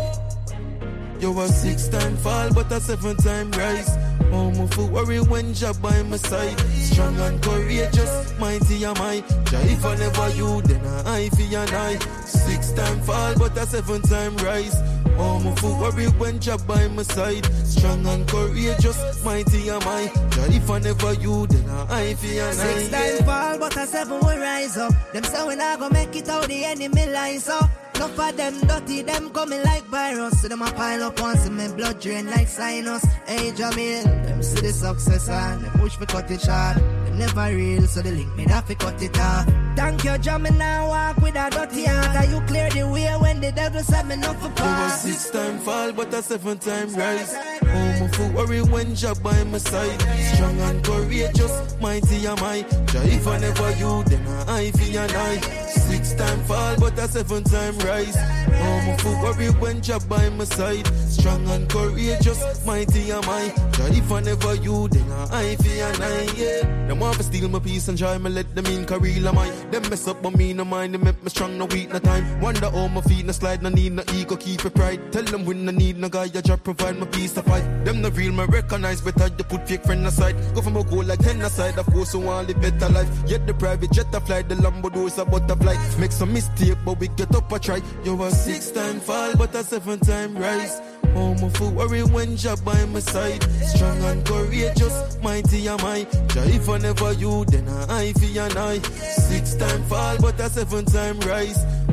You a six time fall, but a seven time rise. Oh, my foot worry when job by my side. Strong and courageous, mighty am I. Jah, if I never you, then I for your eye. Six time fall, but a seven time rise. Oh, my foot worry when job by my side. Strong and courageous, mighty am I. Jah, if I never you, then I for your eye. Six time fall, but a seven will rise up. Them say we not gonna make it out, the enemy lines up. Enough of them dirty, them coming like virus. So them a pile up once and my blood drain like sinus. Hey Jamil, them see the success and they push for cut it short. Them never real, so they link me that fi cut it off. Thank you Jamil, now walk with a dirty heart. And you clear the way when the devil said me not for pass. You a six time fall, but a seven time rise. Oh, my foot worry when job by my side. Strong and courageous, mighty am I. Jah, if I never you, then I for your eye. Six time fall, but a seven time rise. Oh, my foot worry when job by my side. Strong and courageous, mighty am I. Jah, if I never you, then I for your eye. Yeah. Them want to steal my peace and joy, me let them in career am I. Them mess up but me no mind, they make me strong, no weak, no time. Wonder how my feet no slide, no need no ego, keep it pride. Tell them when I need no guy, I just provide my peace to fight. Them no real, me recognize better, you put fake friend aside. Go from a goal like ten aside, of course, so want live better life. Yet the private jet a fly, the Lambo doors a butterfly. Make some mistake, but we get up a try. You a six time fall, but a seven time rise. Oh, my foot worry when job by my side. Strong and courageous, mighty am I. Jah, if I never you, then I for your eye. Six time fall, but a seven time rise.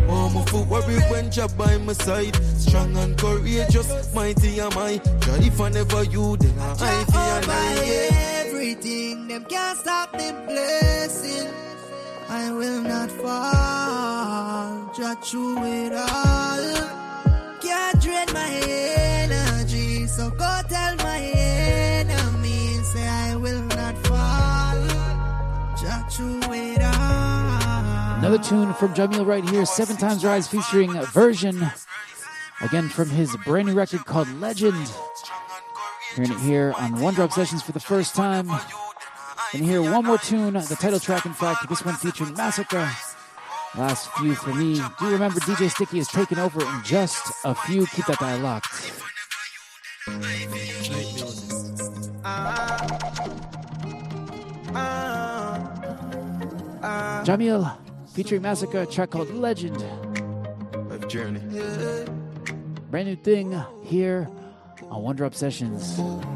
Oh, my foot worry when job by my side. Strong and courageous, mighty am I. If I never you, then I feel I everything, them can't stop me blessing. I will not fall, just through it all. Can't drain my energy, so go tell my enemies, say I will not fall, just through it all. Another tune from Jamil right here, Seven Times Rise featuring Version. Again from his brand new record called Legend. Hearing it here on One Drop Sessions for the first time. And hear one more tune, the title track, in fact, this one featuring Massacre. Last few for me. Do remember D J Sticky is taking over in just a few. Keep that dial locked. Jamil featuring Massacre, a track called Legend. Life Journey. Brand new thing here on One Drop Sessions.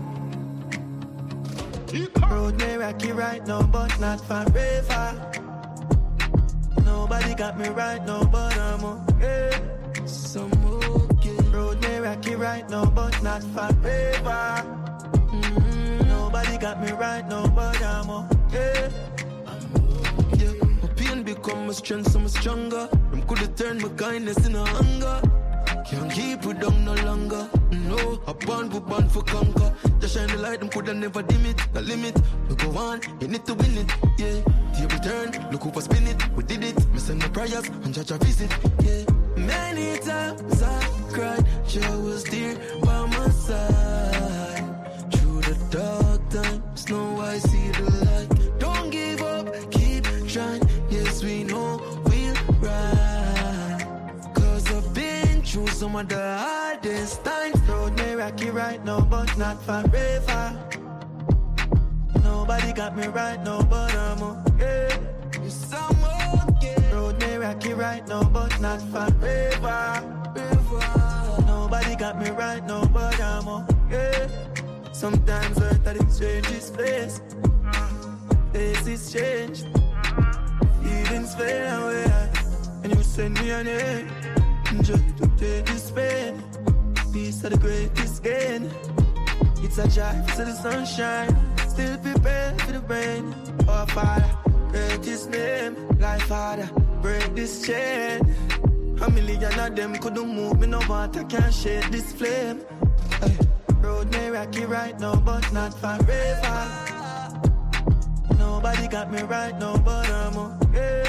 Road may rocky right now, but not forever. Nobody got me right now, but I'm okay. Some okay. Road may rocky right now, but not forever. Mm-hmm. Nobody got me right now, but I'm okay. I'm okay. My pain become my strength, so I'm stronger. I'm coulda turned my kindness into hunger. Can't keep it down no longer. No, I born for born for conquer. Just shine the light, them coulda never dim it. The limit, we go on, you need to win it. Yeah, table turn, look who spin it. We did it, me send my prayers and judge a visit. Yeah, many times I cried, she was there by my side. Through the dark times, now I see the light. Don't give up, keep trying. Yes, we know we'll rise. Cause I've been through some of the hardest times. Road may rocky right now, but not forever. Nobody got me right now, but I'm okay. Yes, I'm okay. Road may rocky right now, but not forever. Forever. Nobody got me right now, but I'm okay. Sometimes earth at the strangest place. Faces change. Feelings fade away. And you send me an name just to take this pain. Peace of the greatest gain. It's a drive to the sunshine. Still prepared for the rain. Oh Father, greatest name. Like Father, break this chain. A million of them couldn't move me, no water can't shake this flame. Hey. Road may rocky right now, but not forever. Nobody got me right now, but I'm okay.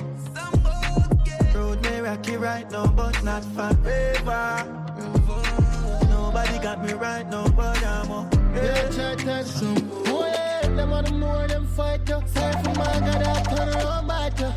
Road may rocky right now, but not forever. Nobody got me right now, but I'm okay. Some boy, them want to know them fight you. Say for my God, I turn around back you.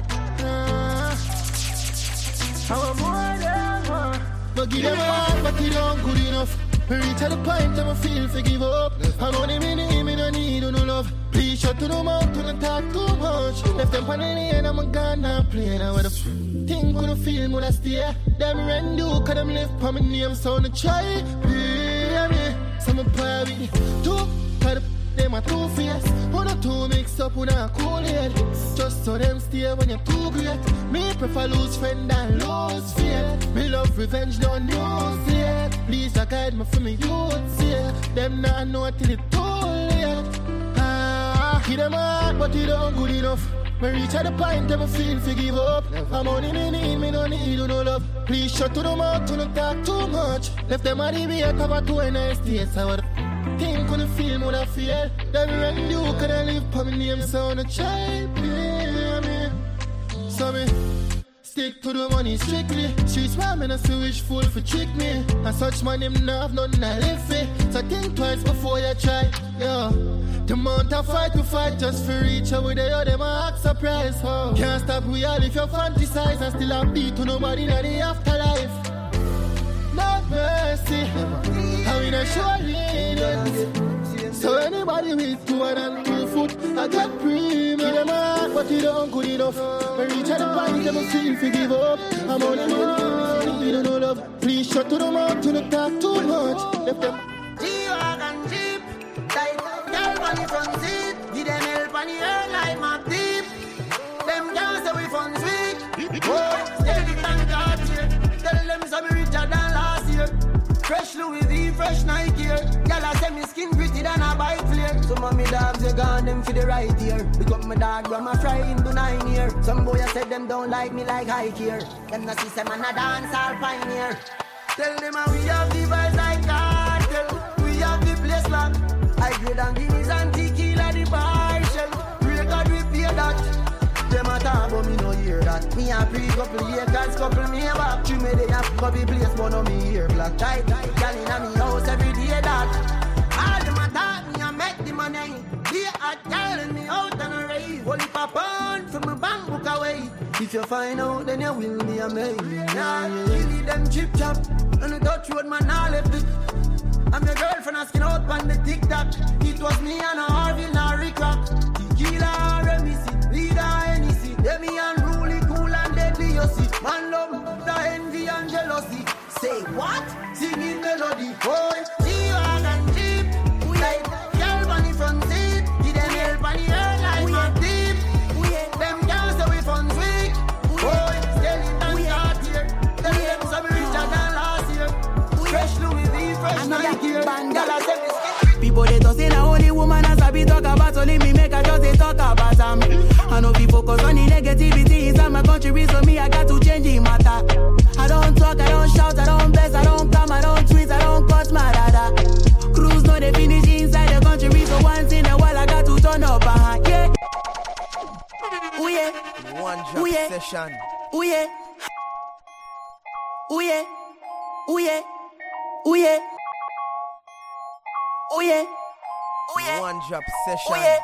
I'm more than one. But give them a heart, but it don't good enough. Me reach at the point that I feel to give up. I'm only meaning me no need no love. Please shut to the mouth, don't talk too much. Left them on the lane, I'm gonna play now with a thing gonna feel when I stay. Them rent do, cause them live for my name, so no try. Hear me, some play with me. Two, cause them are two fierce. One or two mix up with a cool head. Just so them stay when you're too great. Me prefer lose friend than lose faith. Me love revenge, don't use it. Please I guide me from me youth, yeah. Them not know till it's too late. Ah, give them a heart, but it don't good enough. Me reach at the point that I feel to give up. I'm only me need, me no need no love. Please shut to the mouth, don't talk too much. Left them at the way, cover to a nice place. I would think couldn't feel more I feel. Them rent you, could I live for me name, so on a child, yeah, me. So me stick to the money strictly. Streets where me not see wishful for trick me. And such man him not have nothing I live for. So think twice before you try, yo. The amount of fight to fight just for reach out with the other man act surprise. Oh. Can't stop we all if you fantasize and still have beat to nobody in the afterlife. No mercy, how in a short lane. So anybody with two and two foot, I get premium. Give them a heart, but it don't good enough. I reach at the point, them feel if you give up. I'm on the moon, you don't know love. Please shut to the mouth, to the talk too much. Left them G-Wagon Jeep, like girl on the front seat. Give them help on the air like my deep. Them girls that we fun sweet. Oh, steady tank fresh Nike here. Girl, I say me skin pretty than a bike flare. Some of me dogs, they gone them for the right ear. Pick up my dog, grandma fry into nine year. Some boy, I said them don't like me like high here. Them not see some man a dance all pioneer. Tell them how we have the vibes like cartel. We have the place locked. I grade and guineas and tequila the bar shell. Record we pay that. Them a talk but me no hear that. Me a pre couple acres, couple me a back. True me they have copy place but no me hear black. Tight, tight, girl inna me house every day that. All them a talk me a make the money. They a telling me out on a raise. Holy papa from my bank book away. If you find out then you will be amazed. Yeah, you need them chip chop. And the touch road man all left it. I'm your girlfriend asking out on the TikTok. It was me and a Harville and Rick Rock. Tequila, Remisi, Leader, Hennessy. Demi and Ruli, cool and deadly, you see. Man love, the envy and jealousy. Say what? Singing melody. Boy, G-Wagon and Jeep. We like girl on the front seat. Give them help on the air like my deep. Them girls say we fun week. Boy, skeleton start here. Tell them some richer than last year. Fresh Louis V, fresh Nike here. Girl, I say me skin. People they talk say na only woman as I be talk about. Only me make I just they talk about them. I know people focus on the negativity inside my country, so me I got to change the matter. I don't talk, I don't shout, I don't bless, I don't come, I don't tweet, I don't cut my dada. Cruise no they finish inside the country, so once in a while I got to turn up. Uh-huh. Yeah. Ooh yeah. One drop Ooh yeah. session. Ooh yeah. Ooh yeah. Ooh yeah. Ooh yeah. Ooh yeah. Ooh yeah. One drop session. Ooh yeah.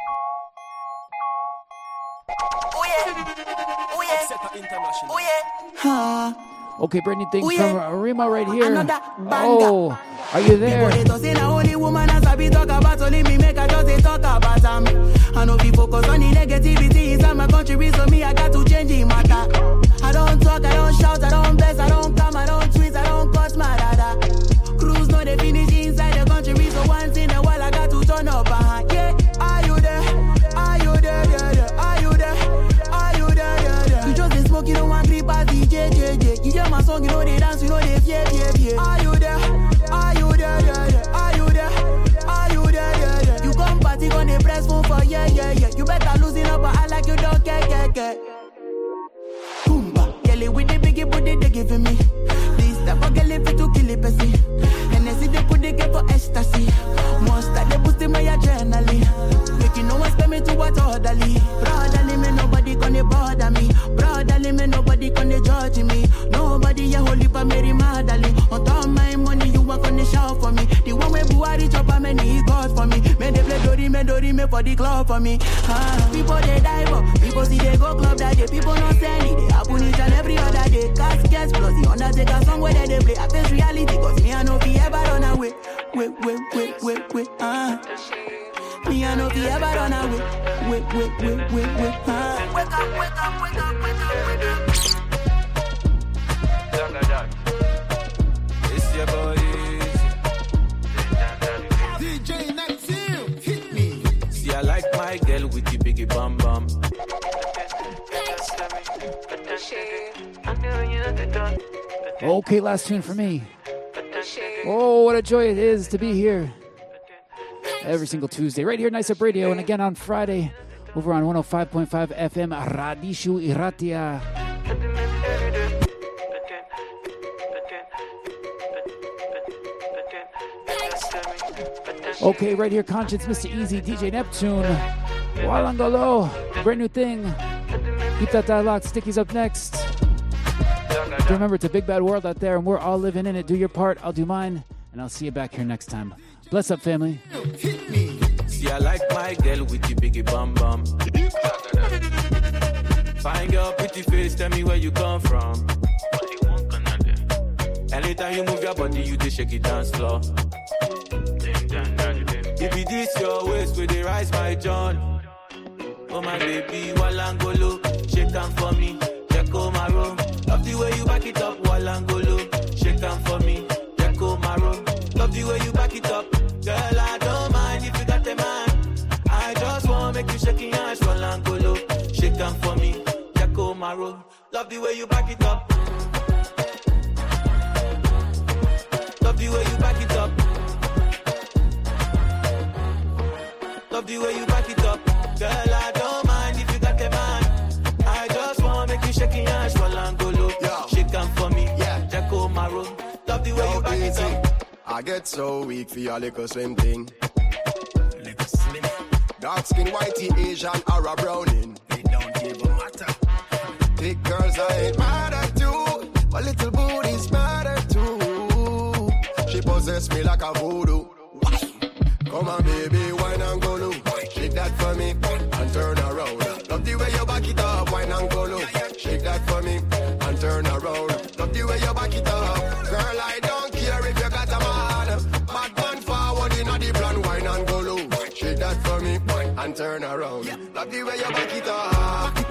Ooh yeah. Ooh yeah. Ooh yeah. Ha. Okay, brand new thing Ooh, yeah. from Rima right here. Another Oh, are you there? People they talk say na only woman as I be talk about. Only me make I just they talk about them. I know people focus on the negativity inside my country, so me I got to change the matter. I don't talk, I don't shout, I don't bless, I don't come, I don't tweet, I don't cut my dada. Cruise no they finish inside the country, so once in a while I got to turn up. Uh-huh. Yeah, are you there? Are you there? Yeah, yeah. Are you there? Are you there? Yeah, yeah. You just they smoke, you don't want three party, J J J. You hear my song, you know they dance, you know they fear, fear, fear. Are you there? Are you there? Yeah, yeah. Are you there? Are you there? Yeah, yeah. You come party, gonna press phone for yeah, yeah, yeah. You better losing up, but I like you don't care, care, care. Boomba, girl with the biggie booty they giving me. This type of girl if it to kill it, pussy. And I see they put the girl for ecstasy. Monster they boosting my adrenaline. Making no one spend me to what orderly. Brotherly me nobody gonna bother me. Brotherly me nobody gonna judge me. Nobody ya holy pa Mary Magdalene. On top of my money you want gonna shout for me. The one way Buhari chop a many is God for me. Me they play Dori me Dori me for the club for me. Ah, people they die but people see they go club that day. People not send it. They happen each and every other day. Caskets plus the Undertaker song where they play. I face reality cause me I know be ever run away. Wait, wait, wait, wait, wait, ah. Me I know be ever run away. Wait, wait, wait, wait, wait, ah. Wake up, wake up, wake up, wake up, wake up. It's your boy D J Natil, hit me. See, I like my girl with the biggie bum bum. Okay, last tune for me. Oh, what a joy it is to be here every single Tuesday, right here at Nice Up Radio, and again on Friday over on one oh five point five F M Radishu Iratia. Okay, right here, Conscience, Mister Easy, D J Neptune, Walangolo, brand new thing. Keep that dialogue. Sticky's up next. Remember, it's a big bad world out there, and we're all living in it. Do your part, I'll do mine, and I'll see you back here next time. Bless up, family. See, I like my girl with the biggie bum bum. Fine girl, pretty face, tell me where you come from. Anytime you move your body, you just shake it dance floor. If it is your waist, where they rise my John. Oh my baby, Walangolo, shake on for me, Jacko Maro. Love the way you back it up, Walangolo, shake on for me, Jacko Maro. Love the way you back it up, girl, I don't mind if you got a man. I just want to make you shake your hands, Walangolo, shake on for me, Jacko Maro. Love the way you back it up. Love the way you back it up. I get so weak for your little slim thing. Little slim. Dark skin, whitey, Asian, or a browning. It don't even matter. Thick girls I ain't mad at you, but little booty's matter too. She possess me like a voodoo. Come on, baby, wine and go low. Shake that for me and turn around. Love the way you back it up, wine and go low. Shake that for me and turn around. Love the way you back it up. Girl, I don't care if you got a man. Bad man forward in the plan, wine and go low. Shake that for me and turn around. Love the way you back it up.